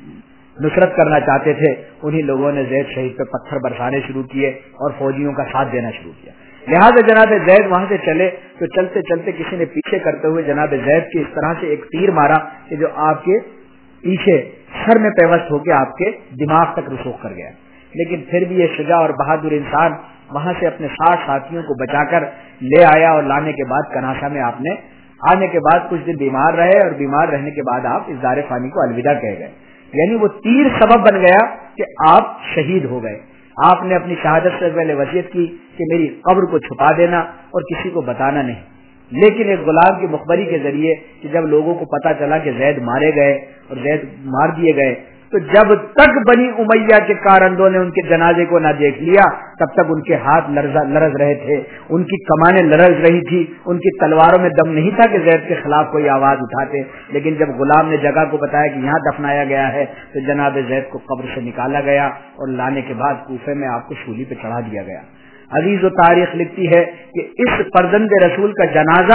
نصرت کرنا چاہتے تھے انہی لوگوں نے زید شہید پہ پتھر برسانے شروع کیے اور فوجیوں کا ساتھ دینا شروع کیا. لہٰذا جناب زید وہاں سے چلے تو چلتے چلتے کسی نے پیچھے کرتے ہوئے جناب زید کی اس طرح سے ایک تیر مارا کہ جو آپ کے پیچھے سر میں پیوست ہو کے آپ کے دماغ تک رسوخ کر گیا. لیکن پھر بھی یہ شجاع اور بہادر انسان وہاں سے اپنے 60 ساتھیوں کو بچا کر لے آیا اور لانے کے بعد کناسا میں آپ نے آنے کے بعد کچھ دن بیمار رہے اور بیمار رہنے کے بعد آپ اس دار فانی کو الوداع کہہ گئے. یعنی وہ تیر سبب بن گیا کہ آپ شہید ہو گئے. آپ نے اپنی شہادت سے پہلے وصیت کی کہ میری قبر کو چھپا دینا اور کسی کو بتانا نہیں. لیکن ایک غلام کی مخبری کے ذریعے کہ جب لوگوں کو پتا چلا کہ زید مارے گئے اور زید مار دیے گئے تو جب تک بنی امیہ کے کارندوں نے ان کے جنازے کو نہ دیکھ لیا تب تک ان کے ہاتھ لرز رہے تھے، ان کی کمانیں لرز رہی تھی، ان کی تلواروں میں دم نہیں تھا کہ زید کے خلاف کوئی آواز اٹھاتے. لیکن جب غلام نے جگہ کو بتایا کہ یہاں دفنایا گیا ہے تو جناب زید کو قبر سے نکالا گیا اور لانے کے بعد کوفے میں آپ کو شولی پہ چڑھا دیا گیا. عزیز و تاریخ لکھتی ہے کہ اس فرزند رسول کا جنازہ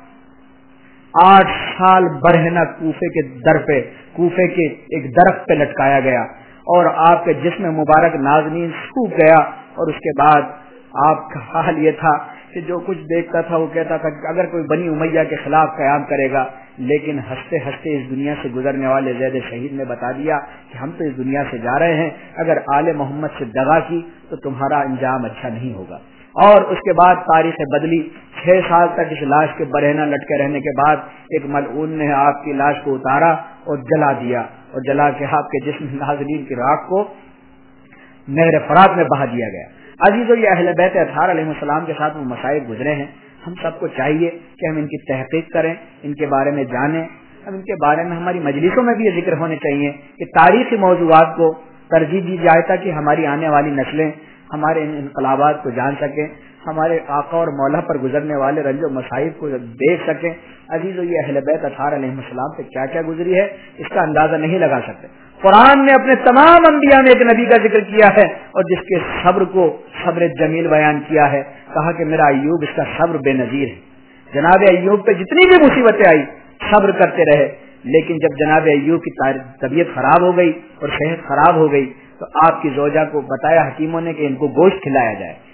8 سال برہنہ کوفے کے در پہ، کوفے کے ایک درخت پہ لٹکایا گیا اور آپ کے جسم مبارک نازنین سوکھ گیا. اور اس کے بعد آپ کا حال یہ تھا کہ جو کچھ دیکھتا تھا وہ کہتا تھا کہ اگر کوئی بنی امیہ کے خلاف قیام کرے گا. لیکن ہنستے ہنستے اس دنیا سے گزرنے والے زید شہید نے بتا دیا کہ ہم تو اس دنیا سے جا رہے ہیں، اگر آل محمد سے دغا کی تو تمہارا انجام اچھا نہیں ہوگا. اور اس کے بعد تاریخ بدلی. 6 سال تک اس لاش کے برہنہ لٹکے رہنے کے بعد ایک ملعون نے آپ کی لاش کو اتارا اور جلا دیا اور جلا کے آپ کے جسم ناظرین کی راکھ کو نہر فرات میں بہا دیا گیا. عزیزو، یہ اہل بیت اطہار علیہ السلام کے ساتھ وہ مصائب گزرے ہیں. ہم سب کو چاہیے کہ ہم ان کی تحقیق کریں، ان کے بارے میں جانیں. ہم ان کے بارے میں ہماری مجلسوں میں بھی یہ ذکر ہونے چاہیے کہ تاریخی موضوعات کو ترجیح دی جائے تاکہ ہماری آنے والی نسلیں ہمارے ان انقلابات کو جان سکیں، ہمارے آقا اور مولا پر گزرنے والے رنج و مصائب کو دیکھ سکیں. عزیزو، یہ اہل بیت اطہار علیہ السلام سے کیا کیا گزری ہے اس کا اندازہ نہیں لگا سکتے. قرآن نے اپنے تمام انبیاء میں ایک نبی کا ذکر کیا ہے اور جس کے صبر کو صبر جمیل بیان کیا ہے. کہا کہ میرا ایوب اس کا صبر بے نظیر ہے. جناب ایوب پہ جتنی بھی مصیبتیں آئی صبر کرتے رہے. لیکن جب جناب ایوب کی طبیعت خراب ہو گئی اور صحت خراب ہو گئی تو آپ کی زوجہ کو بتایا حکیموں نے کہ ان کو گوشت کھلایا جائے.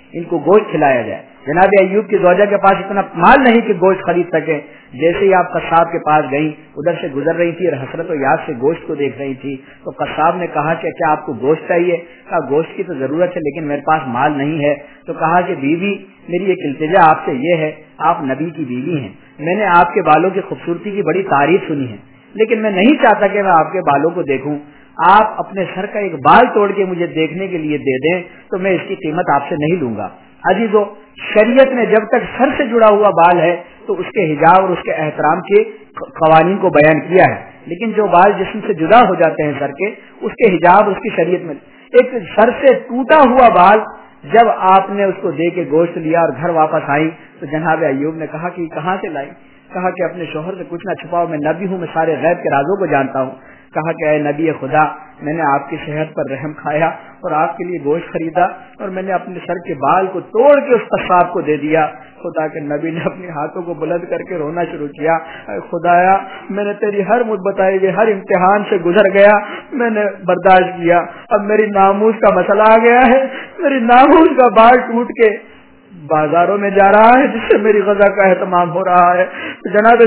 ان کو گوشت کھلایا جائے. جناب ایوب کی زوجہ کے پاس اتنا مال نہیں کہ گوشت خرید سکے. جیسے ہی آپ قصاب کے پاس گئیں, ادھر سے گزر رہی تھی اور حسرت و یاد سے گوشت کو دیکھ رہی تھی, تو قصاب نے کہا کہ کیا آپ کو گوشت چاہیے؟ کہا گوشت کی تو ضرورت ہے لیکن میرے پاس مال نہیں ہے. تو کہا کہ بیوی میری ایک التجا آپ سے یہ ہے, آپ نبی کی بیوی ہیں, میں نے آپ کے بالوں کی خوبصورتی کی بڑی تعریف سنی ہے, لیکن میں نہیں چاہتا کہ میں آپ کے بالوں کو دیکھوں. آپ اپنے سر کا ایک بال توڑ کے مجھے دیکھنے کے لیے دے دیں تو میں اس کی قیمت آپ سے نہیں لوں گا. عزیزو, شریعت نے جب تک سر سے جڑا ہوا بال ہے تو اس کے حجاب اور اس کے احترام کے قوانین کو بیان کیا ہے, لیکن جو بال جسم سے جدا ہو جاتے ہیں سر کے, اس کے حجاب اس کی شریعت میں. ایک سر سے ٹوٹا ہوا بال جب آپ نے اس کو دے کے گوشت لیا اور گھر واپس آئی تو جناب ایوب نے کہا کہ کہاں سے لائی؟ کہا کہ اپنے شوہر سے کچھ نہ چھپاؤ, میں نبی ہوں, میں سارے غیب کے رازوں کو جانتا ہوں. کہا کہ اے نبی خدا, میں نے آپ کی صحت پر رحم کھایا اور آپ کے لیے گوشت خریدا اور میں نے اپنے سر کے بال کو توڑ کے اس قصاب کو دے دیا. خدا کے نبی نے اپنے ہاتھوں کو بلند کر کے رونا شروع کیا, اے خدایا میں نے تیری ہر بتائی ہوئی ہر امتحان سے گزر گیا, میں نے برداشت کیا, اب میری ناموس کا مسئلہ آ گیا ہے, میری ناموس کا بال ٹوٹ کے بازاروں میں جا رہا ہے جس سے میری غذا کا اہتمام ہو رہا ہے. جناب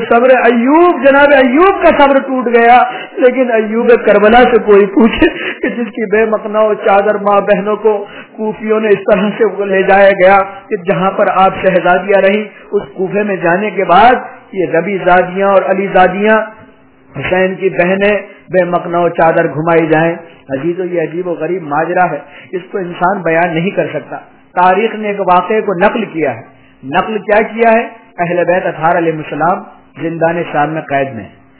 ایوب کا صبر ٹوٹ گیا, لیکن ایوب کربلا سے کوئی پوچھے کہ جس کی بے مقنع چادر ماں بہنوں کو کوفیوں نے اس طرح سے لے جایا گیا کہ جہاں پر آپ شہزادیاں رہی, اس کوفے میں جانے کے بعد یہ ربی زادیاں اور علی زادیاں حسین کی بہنیں بے مقنع چادر گھمائی جائیں. عزیزو, یہ عجیب و غریب ماجرا ہے, اس کو انسان بیان نہیں کر سکتا. تاریخ نے ایک واقعے کو نقل کیا ہے. نقل کیا کیا ہے؟ اہل بیت اطہار علیہ السلام زندان شام میں قید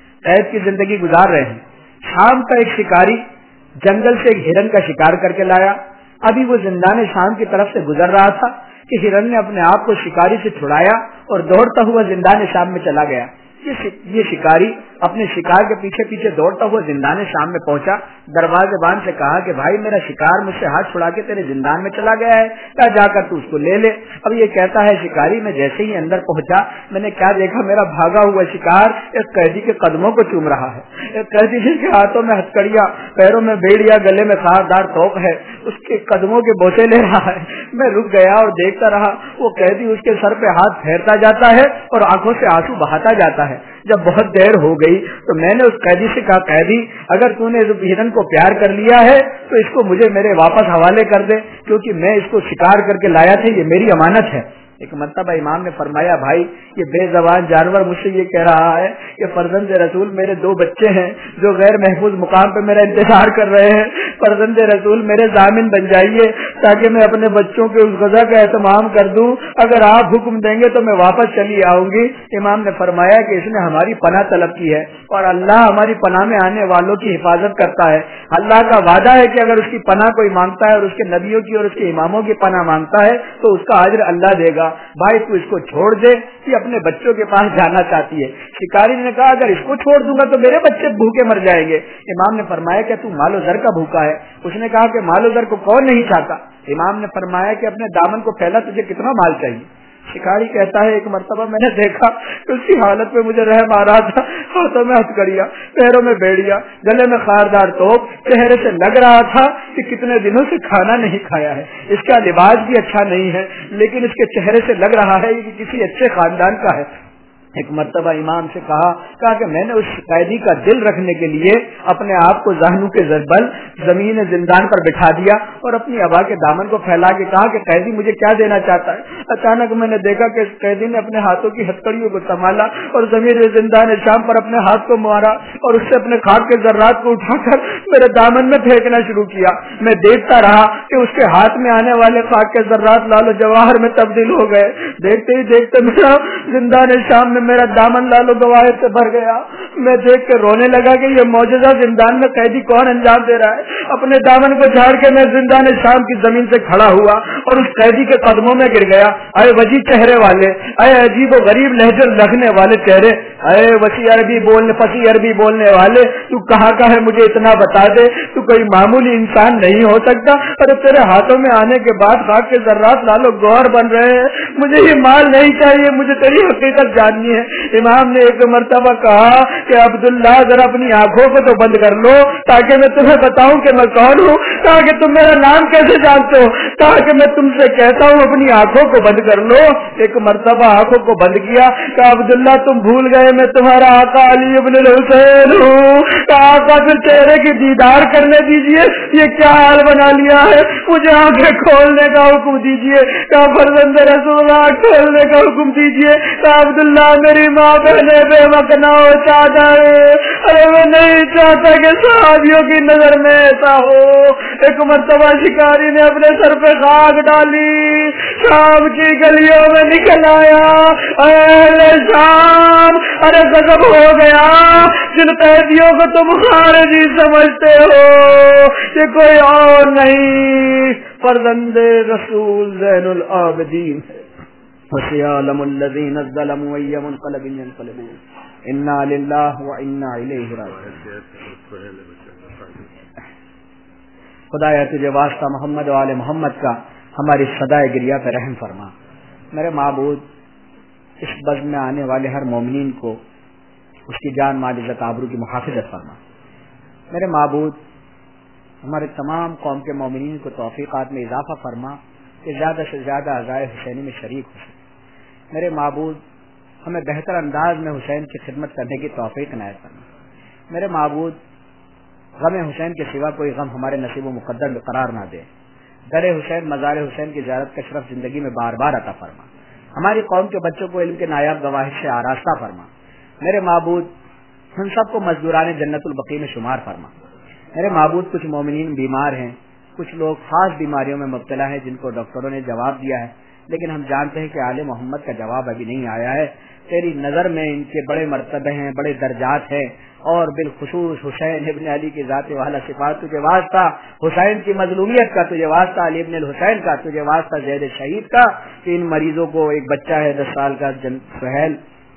کی زندگی گزار رہے ہیں. شام کا ایک شکاری جنگل سے ایک ہرن کا شکار کر کے لایا. ابھی وہ زندان شام کی طرف سے گزر رہا تھا کہ ہرن نے اپنے آپ کو شکاری سے چھڑایا اور دوڑتا ہوا زندان شام میں چلا گیا. یہ شکاری اپنے شکار کے پیچھے پیچھے دوڑتا ہوا زندان شام میں پہنچا. دروازے بان سے کہا کہ بھائی میرا شکار مجھ سے ہاتھ چھڑا کے تیرے زندان میں چلا گیا ہے, کیا جا کر تو اس کو لے لے. اب یہ کہتا ہے شکاری میں جیسے ہی اندر پہنچا میں نے کیا دیکھا, میرا بھاگا ہوا شکار ایک قیدی کے قدموں کو چوم رہا ہے. ایک قیدی جس کے ہاتھوں میں ہتکڑیاں, پیروں میں بیڑیا, گلے میں خاردار توق ہے, اس کے قدموں کے بوسے لے رہا ہے. میں رک گیا اور دیکھتا رہا. وہ قیدی اس کے سر پہ ہاتھ پھیرتا جاتا ہے اور آنکھوں سے آنسو بہاتا جاتا ہے. جب بہت دیر ہو گئی تو میں نے اس قیدی سے کہا, قیدی اگر تو نے ہرن کو پیار کر لیا ہے تو اس کو مجھے میرے واپس حوالے کر دے, کیونکہ میں اس کو شکار کر کے لایا تھا, یہ میری امانت ہے. ایک مرتبہ امام نے فرمایا, بھائی یہ بے زبان جانور مجھ سے یہ کہہ رہا ہے کہ فرزند رسول میرے 2 بچے ہیں جو غیر محفوظ مقام پہ میرا انتظار کر رہے ہیں, فرزند رسول میرے ضامن بن جائیے تاکہ میں اپنے بچوں کے اس غذا کا اہتمام کر دوں, اگر آپ حکم دیں گے تو میں واپس چلی آؤں گی. امام نے فرمایا کہ اس نے ہماری پناہ طلب کی ہے اور اللہ ہماری پناہ میں آنے والوں کی حفاظت کرتا ہے. اللہ کا وعدہ ہے کہ اگر اس کی پناہ کوئی مانگتا ہے اور اس کے نبیوں کی اور اس کے اماموں کی پناہ مانگتا ہے تو اس کا اجر اللہ دے گا. بھائی تو اس کو چھوڑ دے, یہ اپنے بچوں کے پاس جانا چاہتی ہے. شکاری نے کہا اگر اس کو چھوڑ دوں گا تو میرے بچے بھوکے مر جائیں گے. امام نے فرمایا کہ تو مال و زر کا بھوکا ہے. اس نے کہا کہ مال و زر کو کون نہیں چاہتا. امام نے فرمایا کہ اپنے دامن کو پھیلا, تجھے کتنا مال چاہیے. شکاری کہتا ہے ایک مرتبہ میں نے دیکھا کہ اس کی حالت میں مجھے رحم آ رہا تھا, ہاتھوں میں ہتکڑیاں, پیروں میں بیڑیا, گلے میں خاردار توپ, چہرے سے لگ رہا تھا کہ کتنے دنوں سے کھانا نہیں کھایا ہے. اس کا لباس بھی اچھا نہیں ہے لیکن اس کے چہرے سے لگ رہا ہے کہ کسی اچھے خاندان کا ہے. ایک مرتبہ امام سے کہا کہ میں نے اس قیدی کا دل رکھنے کے لیے اپنے آپ کو ذہنوں کے بل زمین زندان پر بٹھا دیا اور اپنی ابا کے دامن کو پھیلا کے کہا کہ قیدی مجھے کیا دینا چاہتا ہے. اچانک میں نے دیکھا کہ اس قیدی نے اپنے ہاتھوں کی ہتکڑیوں کو سنبھالا اور زمین زندان شام پر اپنے ہاتھ کو مارا اور اس سے اپنے خاک کے ذرات کو اٹھا کر میرے دامن میں پھینکنا شروع کیا. میں دیکھتا رہا کہ اس کے ہاتھ میں آنے والے خاک کے ذرات لال و جواہر میں تبدیل ہو گئے. دیکھتے ہی دیکھتے میرا زندان شام میں میرا دامن لالو گواہر سے بھر گیا. میں دیکھ کے رونے لگا کہ یہ معجزہ زندان میں قیدی کون انجام دے رہا ہے. اپنے دامن کو جھاڑ کے میں زندان شام کی زمین سے کھڑا ہوا اور اس قیدی کے قدموں میں گر گیا. اے وجی چہرے والے, اے عجیب و غریب لہجے رکھنے والے چہرے, اے وسیع عربی بولنے فصیح عربی بولنے والے, تو کہاں کا ہے مجھے اتنا بتا دے. تو کوئی معمولی انسان نہیں ہو سکتا اور تیرے ہاتھوں میں آنے کے بعد خاک کے ذرات لالو گوہر بن رہے ہیں. مجھے یہ مال نہیں چاہیے, مجھے تیری حقیقت جاننی نہیں ہے. امام نے ایک مرتبہ کہا کہ عبداللہ ذرا اپنی آنکھوں کو تو بند کر لو تاکہ میں تمہیں بتاؤں کہ میں کون ہوں, تاکہ تم میرا نام کیسے جانتے ہو, تاکہ میں تم سے کہتا ہوں اپنی آنکھوں کو بند کر لو. ایک مرتبہ آنکھوں کو بند کیا کہ عبداللہ تم بھول گئے میں تمہارا آقا علی ابن الحسین ہوں. آقا پھر چہرے کی دیدار کرنے دیجئے, یہ کیا حال بنا لیا ہے, مجھے آنکھیں کھولنے کا حکم دیجئے. کہا فرزند رسول اللہ کھولنے کا حکم دیجئے. کہا عبداللہ میری ماں بہنے بے وقت نہ ہو چاہتا ہے, ارے میں نہیں چاہتا کہ صحابیوں کی نظر میں ایسا ہو. ایک مرتبہ شکاری نے اپنے سر پہ خاک ڈالی, شام کی گلیوں میں نکل آیا, اہل شام ارے غضب ہو گیا, جن قیدیوں کو تم خارجی سمجھتے ہو یہ کوئی اور نہیں فرزند رسول زین العابدین ہے. وَسَيَعْلَمُ الَّذِينَ ظَلَمُوا أَيَّ مُنقَلَبٍ يَنقَلِبُونَ إِنَّا لِلَّهِ وَإِنَّا إِلَيْهِ رَاجِعُونَ. خدایا تجھے واسطہ محمد و آل محمد کا ہماری صدائے گریہ پہ رحم فرما. میرے معبود اس بزم میں آنے والے ہر مومنین کو اس کی جان مال عزت آبرو کی محافظت فرما. میرے معبود ہمارے تمام قوم کے مومنین کو توفیقات میں اضافہ فرما کہ زیادہ سے زیادہ عزائے حسینی میں شریک ہو سکے. میرے معبود ہمیں بہتر انداز میں حسین کی خدمت کرنے کی توفیق عنایت فرما. میرے معبود غم حسین کے سوا کوئی غم ہمارے نصیب و مقدر میں قرار نہ دے. در حسین مزار حسین کی زیارت کا شرف زندگی میں بار بار عطا فرما. ہماری قوم کے بچوں کو علم کے نایاب گواہش سے آراستہ فرما. میرے معبود ہم سب کو مزدوران جنت البقیع میں شمار فرما. میرے معبود کچھ مومنین بیمار ہیں, کچھ لوگ خاص بیماریوں میں مبتلا ہیں جن کو ڈاکٹروں نے جواب دیا ہے, لیکن ہم جانتے ہیں کہ آل محمد کا جواب ابھی نہیں آیا ہے. تیری نظر میں ان کے بڑے مرتبے ہیں, بڑے درجات ہیں, اور بالخصوص حسین ابن علی کی ذات والا صفات. تجھے واسطہ حسین کی مظلومیت کا, تجھے واسطہ علی ابن الحسین کا, تجھے واسطہ زید شہید کا کہ ان مریضوں کو, ایک بچہ ہے 10 سال کا سہیل,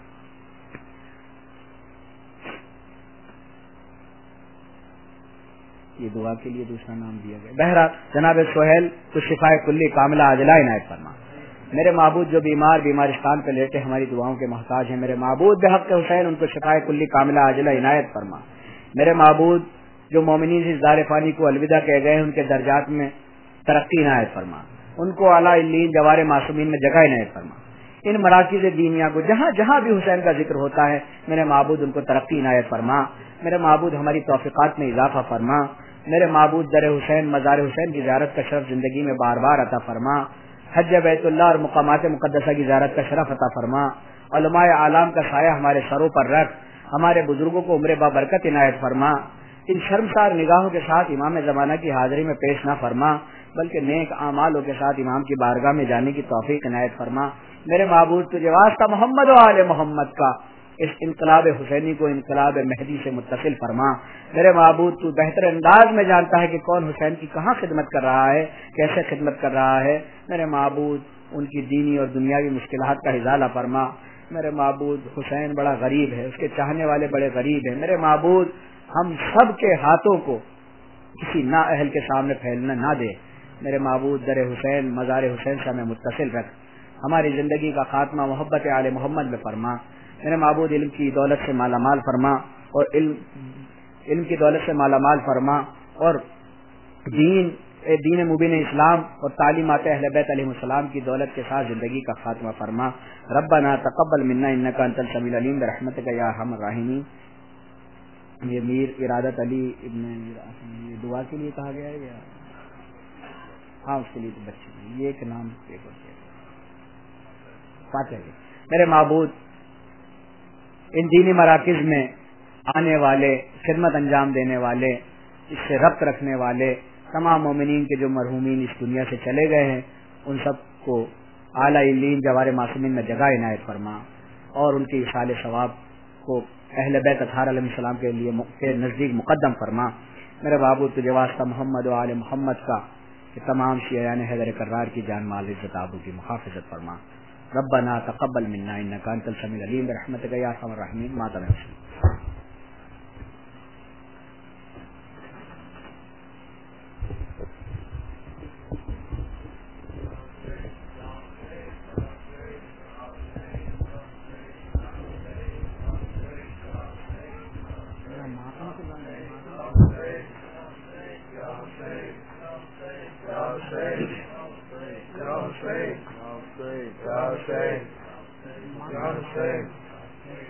یہ دعا کے لیے دوسرا نام دیا گیا. بہرحال جناب سہیل کو شفائے کلی کاملہ عاجلہ عنایت فرما. میرے معبود جو بیمارستان پہ لیٹے ہماری دعاؤں کے محتاج ہیں, میرے معبود بحق حسین ان کو شفائے کلی کاملہ عاجلہ عنایت فرما. میرے معبود جو مومنین سے زار فانی کو الوداع کہہ گئے ان کے درجات میں ترقی عنایت فرما, ان کو اعلیٰ علین جوار معصومین میں جگہ عنایت فرما. ان مراکز دینیا کو جہاں جہاں بھی حسین کا ذکر ہوتا ہے میرے معبود ان کو ترقی عنایت فرما. میرے معبود ہماری توفیقات میں اضافہ فرما. میرے معبود در حسین مزار حسین کی زیارت کا شرف زندگی میں بار بار عطا فرما. حج بیت اللہ اور مقامات مقدسہ کی زیارت کا شرف عطا فرما. علماء اعلام کا سایہ ہمارے سروں پر رکھ. ہمارے بزرگوں کو عمر بابرکت عنایت فرما. ان شرمسار نگاہوں کے ساتھ امام زمانہ کی حاضری میں پیش نہ فرما, بلکہ نیک اعمالوں کے ساتھ امام کی بارگاہ میں جانے کی توفیق عنایت فرما. میرے معبود تجھے واسطہ محمد و آل محمد کا اس انقلاب حسینی کو انقلاب مہدی سے متصل فرما. میرے معبود تو بہتر انداز میں جانتا ہے کہ کون حسین کی کہاں خدمت کر رہا ہے, کیسے خدمت کر رہا ہے. میرے معبود ان کی دینی اور دنیاوی مشکلات کا ازالہ فرما. میرے معبود حسین بڑا غریب ہے, اس کے چاہنے والے بڑے غریب ہیں. میرے معبود ہم سب کے ہاتھوں کو کسی نااہل کے سامنے پھیلنا نہ دے. میرے معبود در حسین مزار حسین سے ہمیں متصل رکھ. ہماری زندگی کا خاتمہ محبت آل محمد میں فرما. میرے معبود علم کی دولت سے مالا مال فرما, اور علم کی دولت سے مالا مال فرما, اور دین مبین اسلام اور تعلیمات اہل بیت علیہ السلام کی دولت کے ساتھ زندگی کا خاتمہ فرما. ربنا تقبل منا انک انت السمیع العلیم برحمتک یا ارحم الراحمین. یہ میر ارادت علی ابن یہ دعا کے لیے کہا گیا ہے یا ہاں اس کے لیے بچے یہ ایک نام فاتح. میرے معبود ان دینی مراکز میں آنے والے, خدمت انجام دینے والے, اس سے ربط رکھنے والے تمام مومنین کے جو مرحومین اس دنیا سے چلے گئے ہیں ان سب کو اعلیٰ علین جوار معصومین میں جگہ عنایت فرما, اور ان کی اصال ثواب کو اہل بیت اطہار علیہ السلام کے لیے نزدیک مقدم فرما. میرے بابو تجھے واسطہ محمد و آل محمد کا کہ تمام شیعان حیدر کرار کی جان مال عزت آبرو کی محافظت فرما. ربنا تقبل منا انک انت السمیع العلیم برحمتک یا ارحم الراحمین. ماتم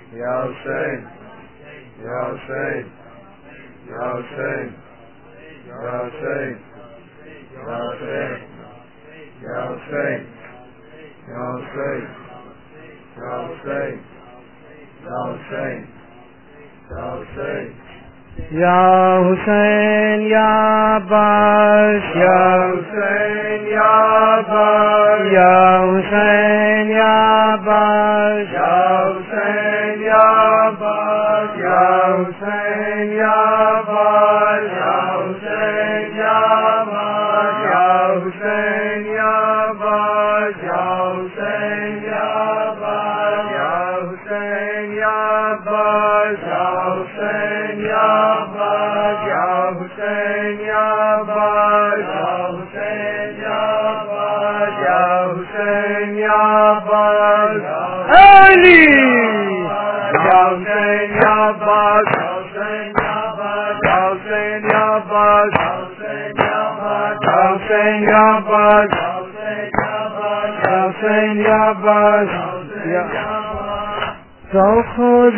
Ya Hussein, Ya Hussein, Ya Hussein, Ya Hussein, Ya Hussein, Ya Hussein, Ya Hussein, Ya Hussein, Ya Hussein, Ya Hussein. Ya Hussein Ya Abbas, Ya Hussein Ya Abbas, Ya Hussein Ya Abbas, Ya Hussein Ya Abbas, Ya Hussein Ya Abbas, Ya Hussein Ya Abbas, Ya Hussein Ya Abbas, Ya Hussein Ya Abbas, Ya Hussein Ya Abbas, Ya Hussein Ya Abbas, Ya Hussein Ya Abbas, Ya Hussein Ya Abbas, Ya Hussein Ya Abbas, Ali. Ya Hussein Ya Abbas, Ya Hussein Ya Abbas, Ya Hussein Ya Abbas, Ya Hussein Ya Abbas, Ya Hussein Ya Abbas, Ya سوخ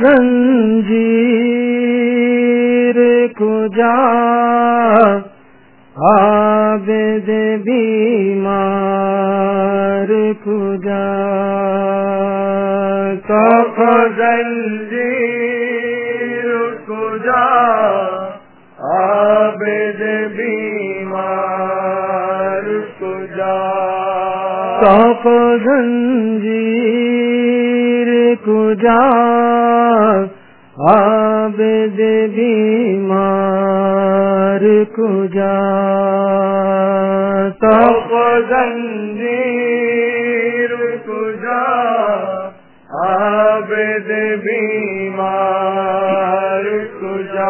زنجیر کجا عابد بیمار کجا سوخ زنجیر کجا عابد بیمار کجا سوخ زنجیر کجا عابد بیمار کجا سوخ زنجیر کجا عابد بیمار کجا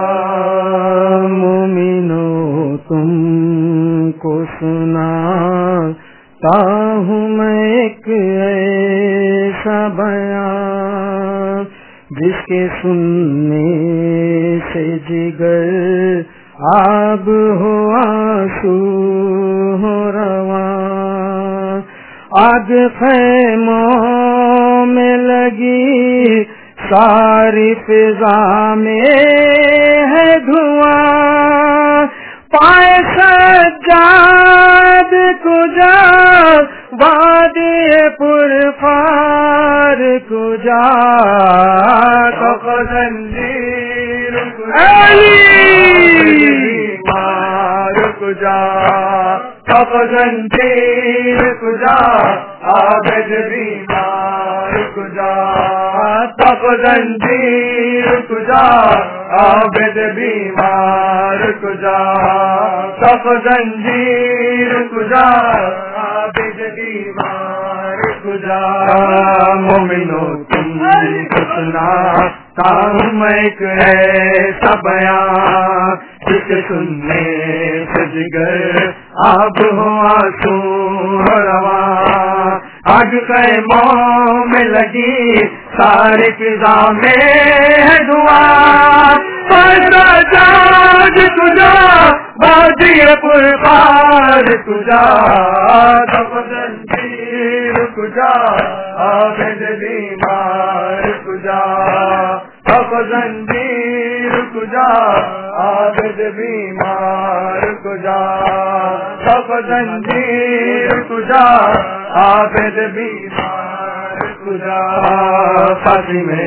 مومنو تم کو سنا تا ہوں میں ایک ایسا بیان جس کے سننے سے جگر آب ہو آنسو ہو رواں آگ خیموں میں لگی ساری فضا میں ہے دھواں پائے سجاد کجا وادی پرخار کجا سوخ زنجیر بیمار کجا سوخ زنجیر کجا عابد بیمار کجا سوخ زنجیر کجا عابد بیمار کجا سوخ زنجیر کجا عابد بیمار کجا مومنو تم سنا تاہم ایک ایسا بیان جس سننے سے جگر آب ہو آنسو رواں آگ خیموں میں لگی ساری فضا میں ہے دعا سجاد تجا بادی پرخار تجا سوخ زنجیر کجا عابد بیمار کجا سوخ زنجیر کجا عابد بیمار کجا سوخ زنجیر کجا عابد بیمار کجا فاضی میں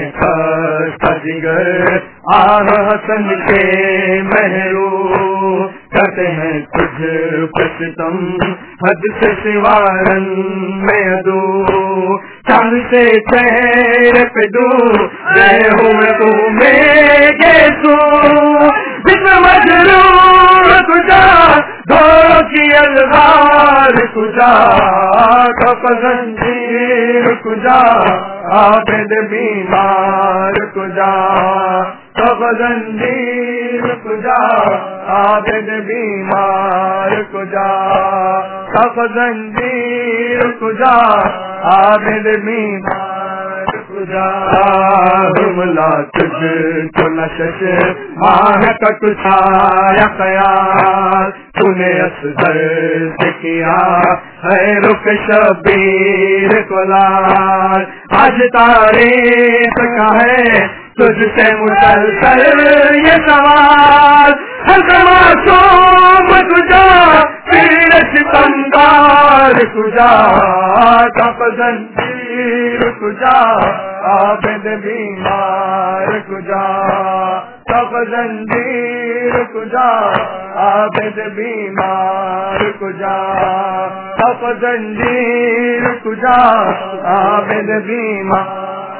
جگر آہ حسن کے محرو کرتے ہیں کچھ پستم حد سے سوارن میں ادو چاند سے چہر پہ دو رہے ہوئے تو میں گیسو بسم مجرور تجا دوروں کی الغار تجا سوخ زنجیر کجا عابد بیمار کجا سوخ زنجیر کجا عابد بیمار کجا سوخ زنجیر کجا عابد بیمار کجا حملہ تجھ کو نشش ماہ کا کچھایا خیال تو نے اصغر سے کیا ہے رخ شبیر کو لال آج تاریخ کا ہے تجھ سے مسلسل یہ سوال، ہر معصوم تجھا پیر سکندر تجھا کپ زنجیر تجھا عابد بیمار تجھا کپ زنجیر تجھا عابد بیمار تجھا کپ زنجیر تجھا عابد بیمار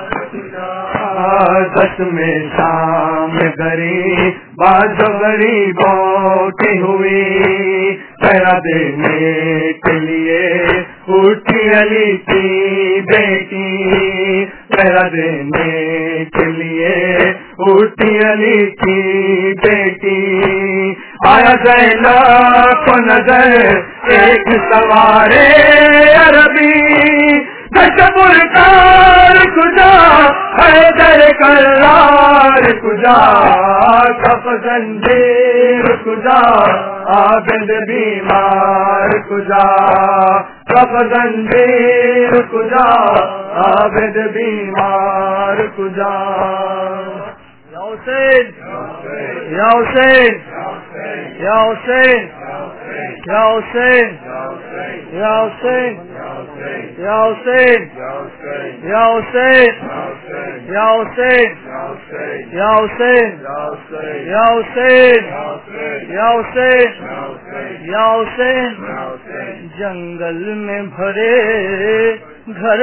دس میں شام گری باز غریبوں کی ہوئی پہرا دینے کے لیے اٹھی علی کی بیٹی، پہرا دینے کے لیے اٹھی علی کی بیٹی، آیا زینب کو نظر ایک سوارے عربی، تکبر کار کجا حیدر کرار کجا کف زنجیر کجا عابد بیمار کجا کف زنجیر کجا عابد بیمار کجا، یا حسین یا حسین یا حسین یا حسین یا حسین یا حسین یا حسین یا حسین یا حسین یا حسین یا حسین یا حسین، جنگل میں بھرے گھر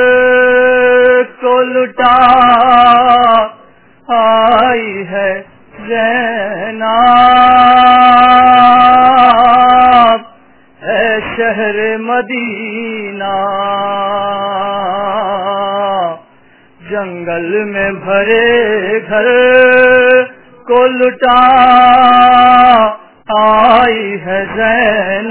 کو لٹا آئی ہے زینب، اے شہر مدینہ، جنگل میں بھرے گھر کو لٹا آئی ہے زینب،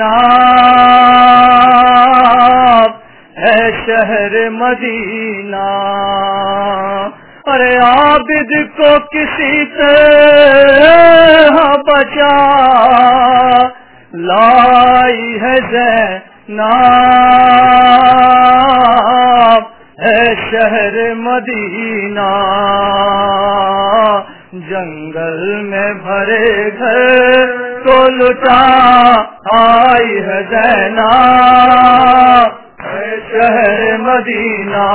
اے شہر مدینہ، ارے عابد کو کسی طرح بچا لائی ہے زینب، اے شہر مدینہ، جنگل میں بھرے گھر کو لٹا آئی ہے زینب، اے شہر مدینہ،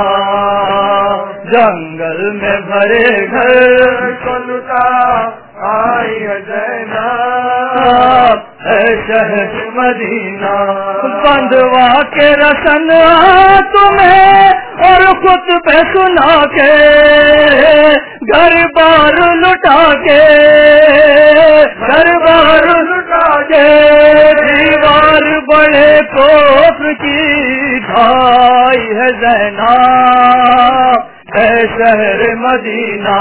جنگل میں بھرے گھر کو لٹا آئی ہے زینب، اے شہر مدینہ، بندوا کے رسن تمہیں اور خطبے سنا کے گھر بار لٹا کے گھر بار لٹا کے دیوار بڑے کوفر کی ڈھائی ہے زینب، اے شہر مدینہ،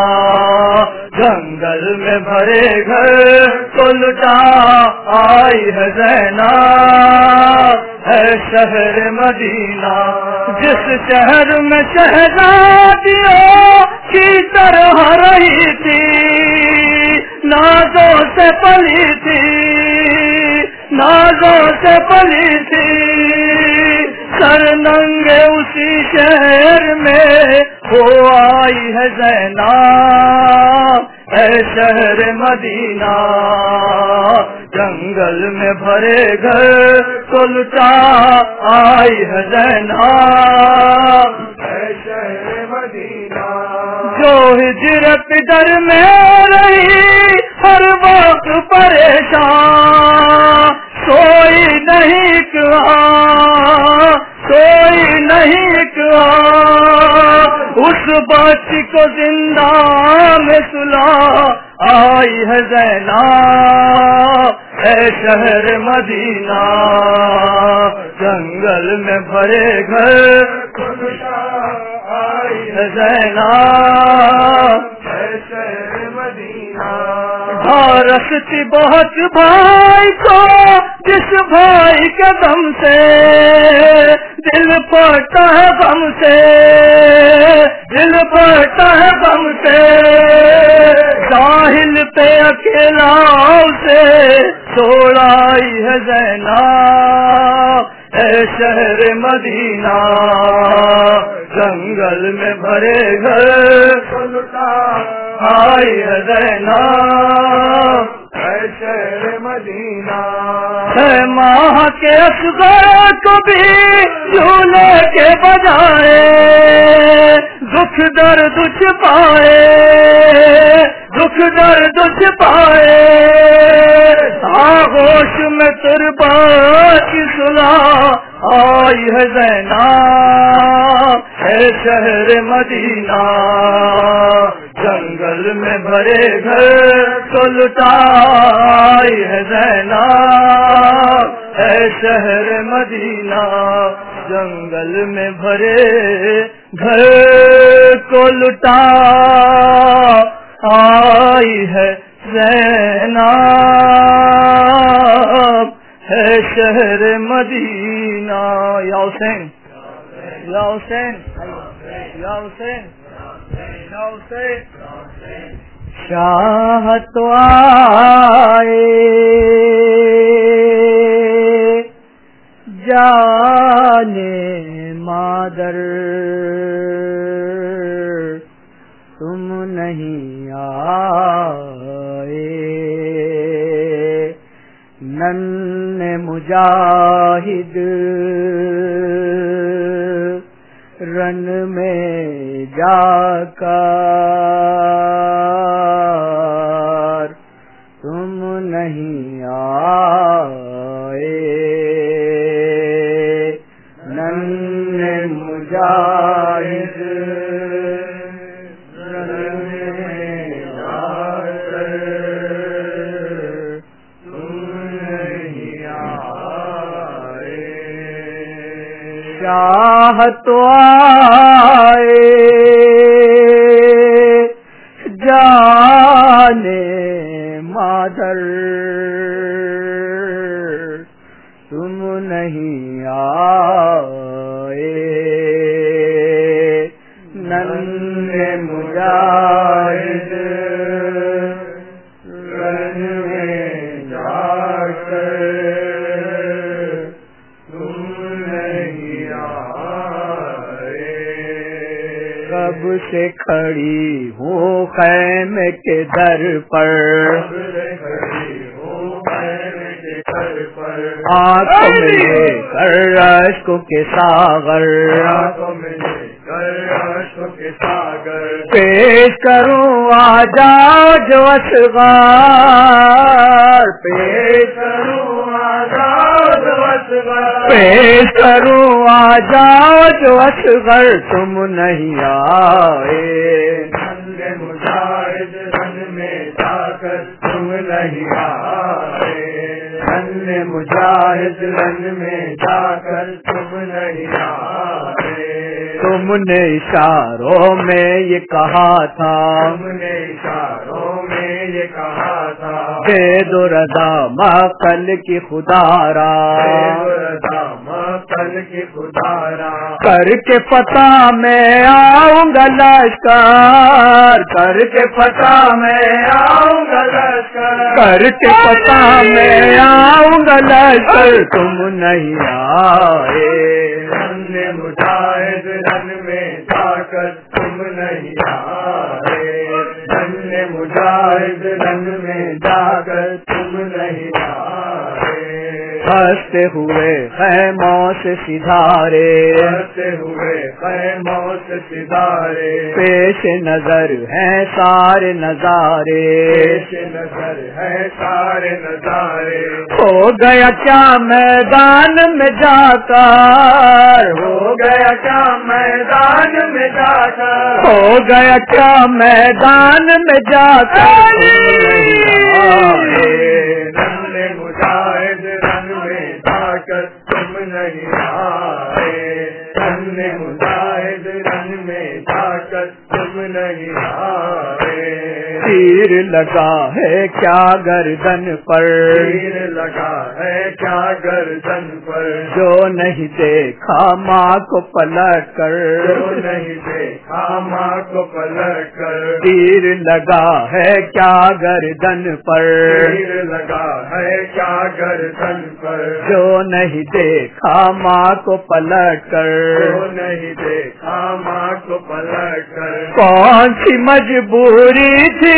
جنگل میں بھرے گھر کو لٹا آئی ہے زینب، اے شہر مدینہ، جس شہر میں شہزادیوں کی طرح رہی تھی، نازوں سے پلی تھی، نازوں سے پلی تھی، سر ننگے اسی شہر میں ہو آئی ہے زینب، اے شہر مدینہ، جنگل میں بھرے گھر کو لٹا آئی ہے زینب، اے شہر مدینہ، جو ہجرت در میں رہی ہر وقت پریشان، سوئی نہیں کہاں سوئی نہیں کہاں، اس بچی کو زندہ میں سلا آئی ہے زینب، اے شہر مدینہ، جنگل میں بھرے گھر کو لٹا آئی ہے زینب، اے شہر مدینہ، رستی بہت بھائی کو جس بھائی کے دم سے دل پڑتا ہے غم سے، دل پڑتا ہے غم سے، ساحل پہ اکیلا سے چھوڑائی ہے زینب، اے شہر مدینہ جنگل میں بھرے گھر لٹا آئی ہے زینب اے شہر مدینہ اے ماہ کے اصغر کو بھی جھولے کے بجائے دکھ درد چھپائے دکھ درد چھپائے آغوش میں تربت کی صلح آئی ہے زینب اے شہر مدینہ جنگل میں بھرے گھر تو لٹائی ہے زینب اے شہر مدینہ جنگل میں بھرے گھر کو لٹا آئی ہے زینب ہے شہر مدینہ یا حسین یا حسین یا حسین یا حسین شاہ تو آئے جانے مادر تم نہیں آئے نن مجاہد رن میں جا کر تم نہیں آئے نن مجاہد شاہ تو آئے جانے مادر تم نہیں آئے نن مجاہد رن میں جا کر کب سے کھڑی ہوں خیمے کے در پر آنکھوں میں لے کر اشکوں کے ساغر پیش کروں آجاج و اصغار پیش کروں آجاج و اصغار پیش کروں آجاج و اصغر تم نہیں آئے مجاہد رن میں جا کر تم نہیں آئے مجاہد رن میں جا کر تم نہیں آئے تم نے اشاروں میں یہ کہا تھا تم نے اشاروں میں یہ کہا تھا دے دو رضا مقل کی خدارا مقل کی خدارا کر کے پتہ میں آؤں گا لشکر کر کے پتہ میں آؤں گا لشکر کر کے پتہ میں آؤں گا لشکر تم نہیں آئے مجاہد رن میں جا کر تم نہیں آئے مجاہد رن میں جا کر تم نہیں آئے ہنستے ہوئے خیموں سے سدھارے ہنستے ہوئے خیموں سے سدھارے پیش نظر ہیں سارے نظارے پیش نظر ہیں سارے نظارے ہو گیا کیا میدان میں جا کر ہو گیا کیا میدان میں جا کر ہو گیا کیا میدان میں جا کر مجاہد رن میں جا کر تم نہیں آئے مجاہد رن میں جا کر تم نہیں آئے تیر لگا ہے کیا گردن پر، تیر لگا ہے کیا گردن پر، جو نہیں دیکھا ماں کو پلٹ کر، جو نہیں دیکھا ماں کو پلٹ کر، تیر لگا ہے کیا گردن پر، تیر لگا ہے کیا گردن پر، جو نہیں دیکھا ماں کو پلٹ کر، جو نہیں دیکھا ماں کو پلٹ کر، کون سی مجبوری تھی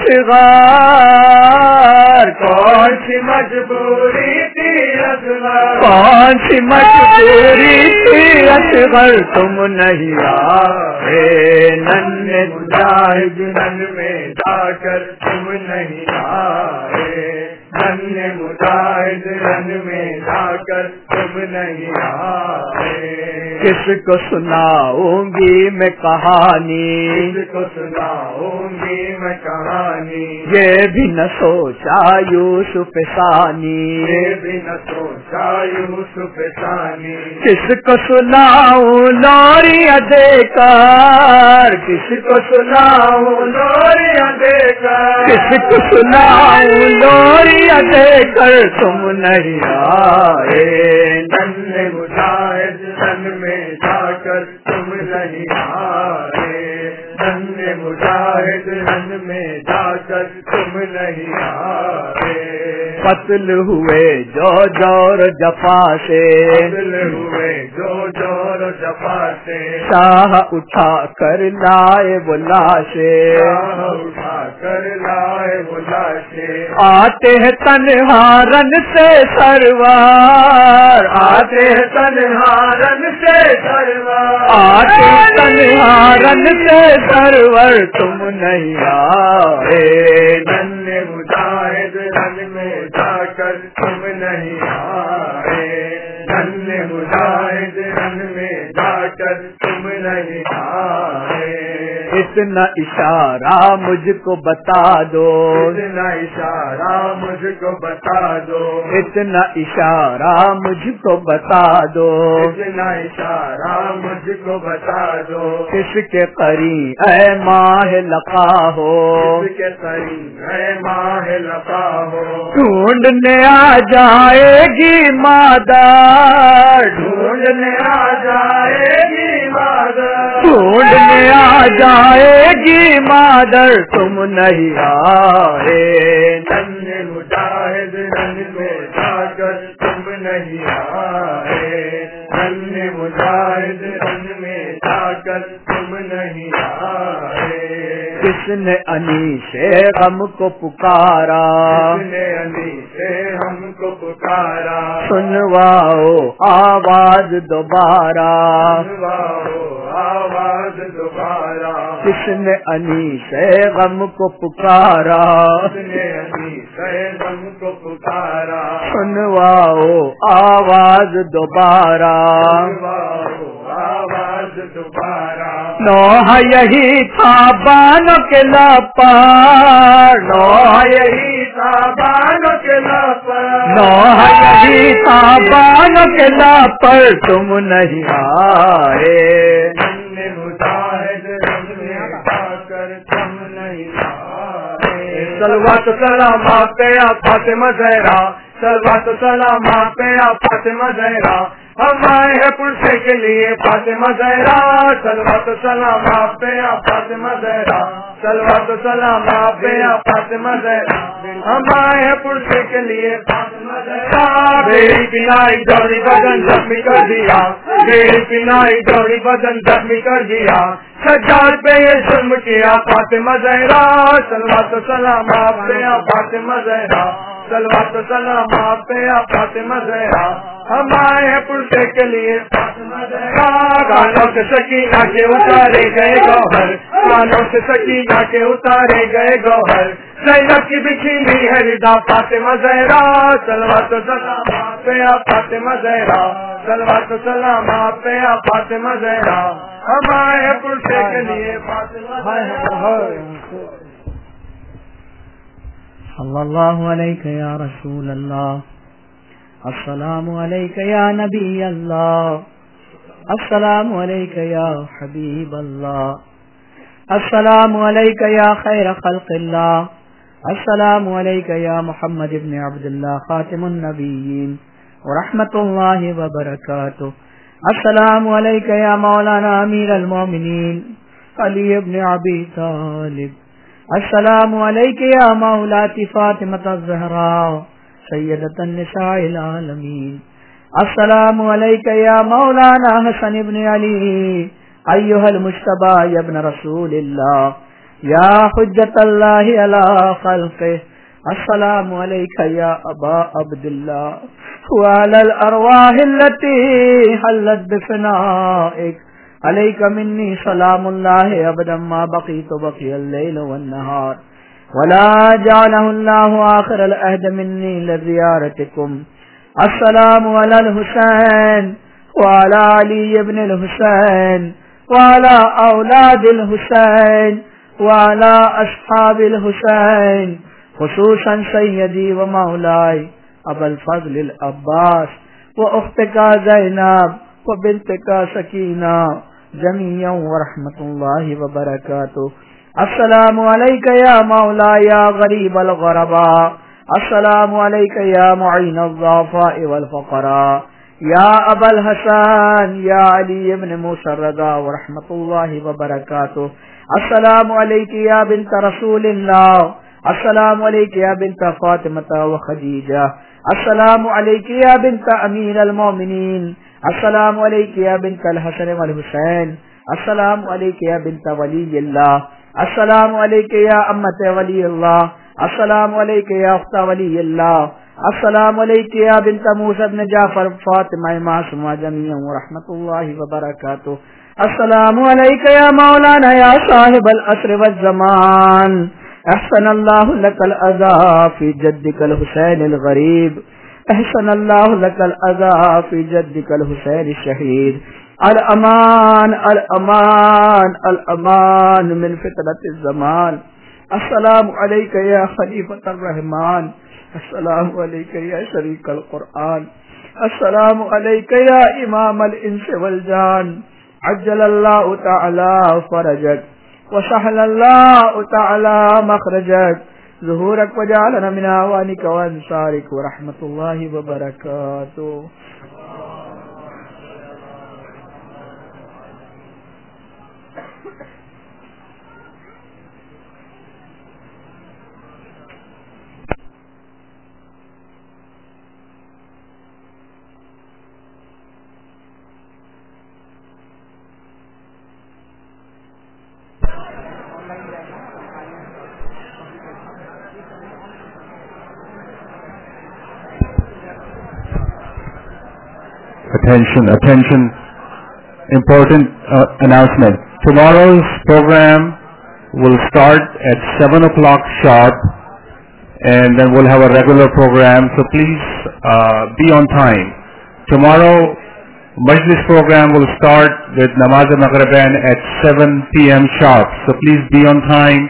اصغر، کون سی مجبوری تھی اصغر، کون سی مجبوری تھی اصغر، تم نہیں آئے ننھے مجاہد رن میں جا کر تم نہیں آئے، ننھے مجاہد رن میں جا کر تم نہیں آئے، کس کو سناؤں گی میں کہانی، کس کو سناؤں گی میں کہانی، یہ بھی نہ سوچا یوسف ثانی، یہ بھی نہ سوچا یوسف ثانی، کس کو سناؤں لوریاں دے کر، کس کو سناؤں لوریاں دے کر، کس کو سناؤں لوریاں دے کر، تم نہیں آئے ننھے مجاہد رن میں جا کر تم نہیں آئے، ننھے مجاہد رن میں جا کر تم نہیں آئے، قتل ہوئے جو جور جفا سے، قتل ہوئے جو جور و جفا سے، شاہ اٹھا کر لائے وہ لاشیں، راہ اٹھا کر لائے وہ لاشیں، آتے ہیں تنہا رن سے سرور، آتے ہیں تنہا رن سے سرور، آتے ہیں تنہا رن سے سرور، تم نہیں آئے ننھے مجاہد رن میں جا کر تم نہیں آئے، ننھے مجاہد رن میں جا کر تم نہیں آئے، اتنا اشارہ مجھ کو بتا دو، اتنا اشارہ مجھ کو بتا دو، اتنا اشارہ مجھ کو بتا دو، اتنا اشارہ مجھ کو بتا دو، کس کے قریب اے ماہ لقا ہو، اس کے قریب ہے ماہ لقا ہو، ڈھونڈنے آ جائے گی مادر، ڈھونڈنے آ جائے گی مادر، ڈھونڈنے آ جائے گی مادر، تم نہیں آئے ننھے مجاہد رن میں جا کر تم نہیں آئے، ننھے مجاہد رن میں جا کر تم نہیں آئے، کس نے انی سے غم کو پکارا، کس نے علی سے ہم کو پکارا، سنواؤ آواز دوبارہ، سنواؤ آواز دوبارہ، کس نے انی سے غم کو پکارا، کس نے علی سے ہم کو پکارا، سنواؤ آواز دوبارہ، سنواؤ آواز دوبارہ، نوح یہی تھا بانوں کے لاپار، نوح یہی تھا بانوں کے لاپر، نوح یہی تھا بانوں کے لاپر، تم نہیں آئے ننھے مجاہد رن میں جا کر تم نہیں آئے، صلوات و سلام آپ پہ یا فاطمہ زہرا، صلوات و سلام آپ پہ یا فاطمہ زہرا، ہم آئے ہیں پرسے کے لیے فاطمہ زہرا، صلوات و سلام آپ پہ یا فاطمہ زہرا، صلوات و سلام آپ پہ یا فاطمہ زہرا، ہم آئے ہیں پرسے کے لیے فاطمہ زہرا، میری پنائی دوڑی بدن زخمی کر دیا، میری پنائی دوڑی بدن زخمی کر دیا، سجاد پہ یہ ظلم کیا فاطمہ زہرا، صلوات و سلام آپ پہ یا فاطمہ زہرا، صلوات و سلام آپ پہ یا فاطمہ زہرا، ہم آئے ہیں پرسے کے لیے فاطمہ زہرا، کانوں سے سکینہ کے اتارے گئے گوہر، کانوں سے سکینہ کے اتارے گئے گوہر، زینب کی بچھی ہے ردا فاطمہ زہرا، صلوات و سلام آپ پہ یا فاطمہ زہرا، صلوات و سلام آپ پہ یا فاطمہ زہرا، ہم آئے ہیں پرسے کے لیے فاطمہ زہرا، صلی اللہ علیہ یا رسول اللہ، السلام علیکہ یا نبی اللہ، السلام علیکہ یا حبیب اللہ، السلام علیک یا خیر خلق اللہ، السلام علیک یا محمد ابن عبد اللہ خاتم النبیین ورحمۃ اللہ وبرکاتہ، السلام علیک یا مولانا امیر المومنین علی ابن ابی طالب، السلام علیک یا مولاتی فاطمۃ الزہراء سیدۃ النساء العالمین، السلام علیک یا مولانا حسن ابن علی ایھا المجتبی یا ابن رسول اللہ یا حجۃ اللہ علی خلقہ، السلام علیک یا ابا عبداللہ وعلی الارواح التي حلت بفنائک، علیک منی سلام اللہ ابدا ما بقیت بقی اللیل والنہار، ولا جعلہ اللہ آخر العہد منی لزیارتکم، السلام علی الحسین وعلی علی ابن الحسین وعلى اولاد الحسین وعلى اصحاب الحسین، خصوصا سیدی و مولائی ابا الفضل العباس و اختک زینب و بنتک سکینہ جميعا ورحمۃ اللہ وبرکاتہ، السلام علیک یا مولا یا غریب الغرباء، السلام علیک یا معین الضعفاء والفقراء یا ابا الحسن یا علی ابن موسیٰ الرضا ورحمۃ اللہ وبرکاتہ، السلام علیک یا بنت رسول اللہ، السلام علیک یا بنت فاطمہ و خدیجہ، السلام علیک یا بنت امیر المومنین، السلام علیک یا بنت الحسن والحسین، السلام علیک یا بنت ولی اللہ، السلام علیک یا امت ولی اللہ، السلام علیک یا اخت ولی اللہ، السلام علیک یا بنت موسیٰ بن جعفر فاطمہ معصومہ جميعا ورحمۃ اللہ وبرکاتہ، السلام علیک یا مولانا یا صاحب العصر والزمان، احسن اللہ لک العزاء فی جدک الحسین الغریب، احسن اللہ لک العزاء فی جدک الحسین الشہید، الامان الامان الامان من فتنة الزمان، السلام علیک یا خلیفۃ الرحمن، السلام علیک یا شریک القرآن، السلام علیک یا امام الانس والجان، عجل اللہ تعالی فرجک وسهل الله تعالى مخرجك، ظهورك وجعلنا من أعوانك وأنصارك ورحمة الله وبركاته. Attention, important announcement. Tomorrow's program will start at 7 o'clock sharp, and then we'll have a regular program, so please be on time. Tomorrow, Majlis program will start with Namaz Maghriban at 7 p.m. sharp, so please be on time.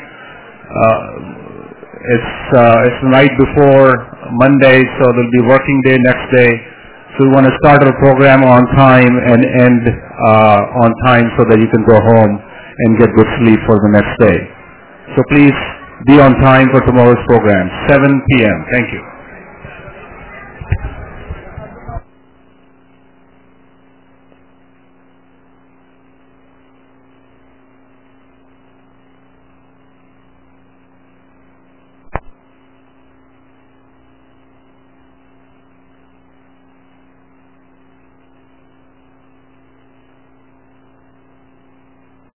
It's the night before Monday, so there'll be working day next day. So we want to start our program on time and end on time so that you can go home and get good sleep for the next day. So please be on time for tomorrow's program, 7 p.m. Thank you.